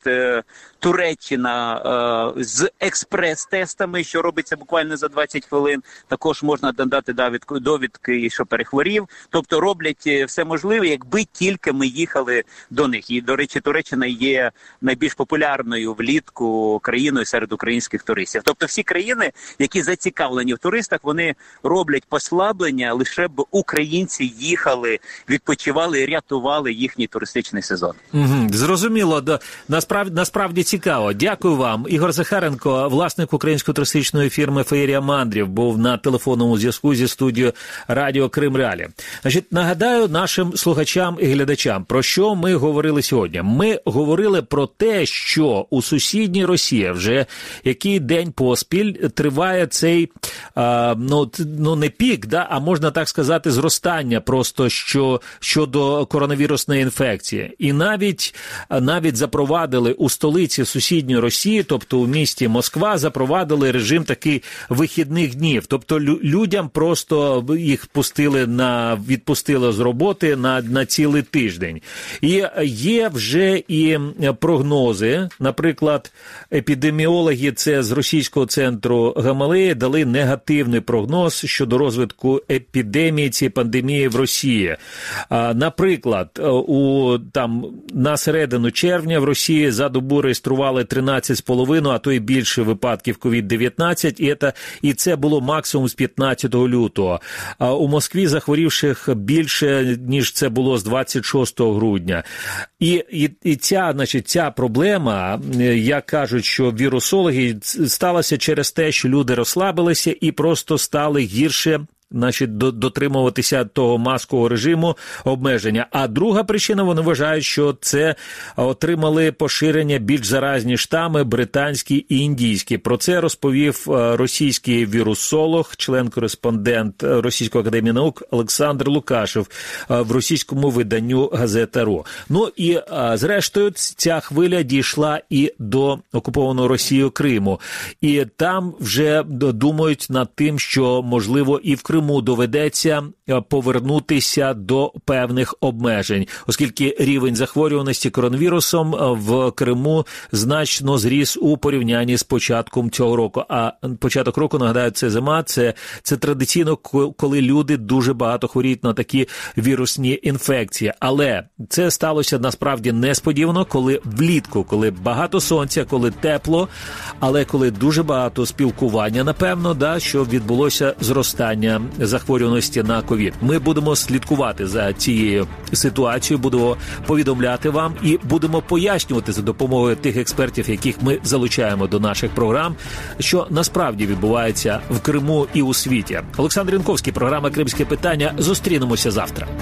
Туреччина з експрес-тестами, що робиться буквально за 20 хвилин. Також можна додати довідки, що перехворів. Тобто роблять все можливе, якби тільки ми їхали до них. І, до речі, Туреччина є найбільш популярною влітку країною серед українських туристів. Тобто всі країни, які зацікавлені в туристах, вони роблять послаблення, лише б українці їхали, відпочивали і рятували їхній туристичний сезон. Зрозуміло. Насправді цікаво. Дякую вам. Ігор Захаренко, власник української туристичної фірми «Феєрія мандрів», був на телефонному зв'язку зі студією Радіо Крим Реалії. Значить, нагадаю нашим слухачам і глядачам, про що ми говорили сьогодні. Ми говорили про те, що у сусідній Росії вже який день поспіль триває цей, не пік, да, а можна так сказати, зростання просто щодо коронавірусної інфекції. І навіть запровадили у столиці сусідньої Росії, тобто у місті Москва, запровадили режим такий вихідних днів. Тобто людям просто їх відпустили з роботи на цілий тиждень. І є вже і прогнози. Наприклад, епідеміологи з російського центру Гамалеї дали негативний прогноз щодо розвитку епідемії цієї пандемії в Росії. Наприклад, на середину червня в Росії за добу реєстрували 13,5, а то і більше випадків COVID-19, і це було максимум з 15 лютого. А у Москві захворівших більше, ніж це було з 26 грудня. І ця проблема, як кажуть, що вірусологи, сталася через те, що люди розслабилися і просто стали гірше дотримуватися того маскового режиму, обмеження. А друга причина, вони вважають, що це отримали поширення більш заразні штами, британські і індійські. Про це розповів російський вірусолог, член-кореспондент Російської академії наук Олександр Лукашев в російському виданню «Газета РО». Ну і, зрештою, ця хвиля дійшла і до окупованого Росією Криму. І там вже думають над тим, що, можливо, і в Криму доведеться повернутися до певних обмежень, оскільки рівень захворюваності коронавірусом в Криму значно зріс у порівнянні з початком цього року. А початок року, нагадаю, це зима, це традиційно, коли люди дуже багато хворіють на такі вірусні інфекції. Але це сталося насправді несподівано, коли влітку, коли багато сонця, коли тепло, але коли дуже багато спілкування, напевно, що відбулося зростання захворюваності на ковід. Ми будемо слідкувати за цією ситуацією, будемо повідомляти вам і будемо пояснювати за допомогою тих експертів, яких ми залучаємо до наших програм, що насправді відбувається в Криму і у світі. Олександр Янковський, програма «Кримське питання». Зустрінемося завтра.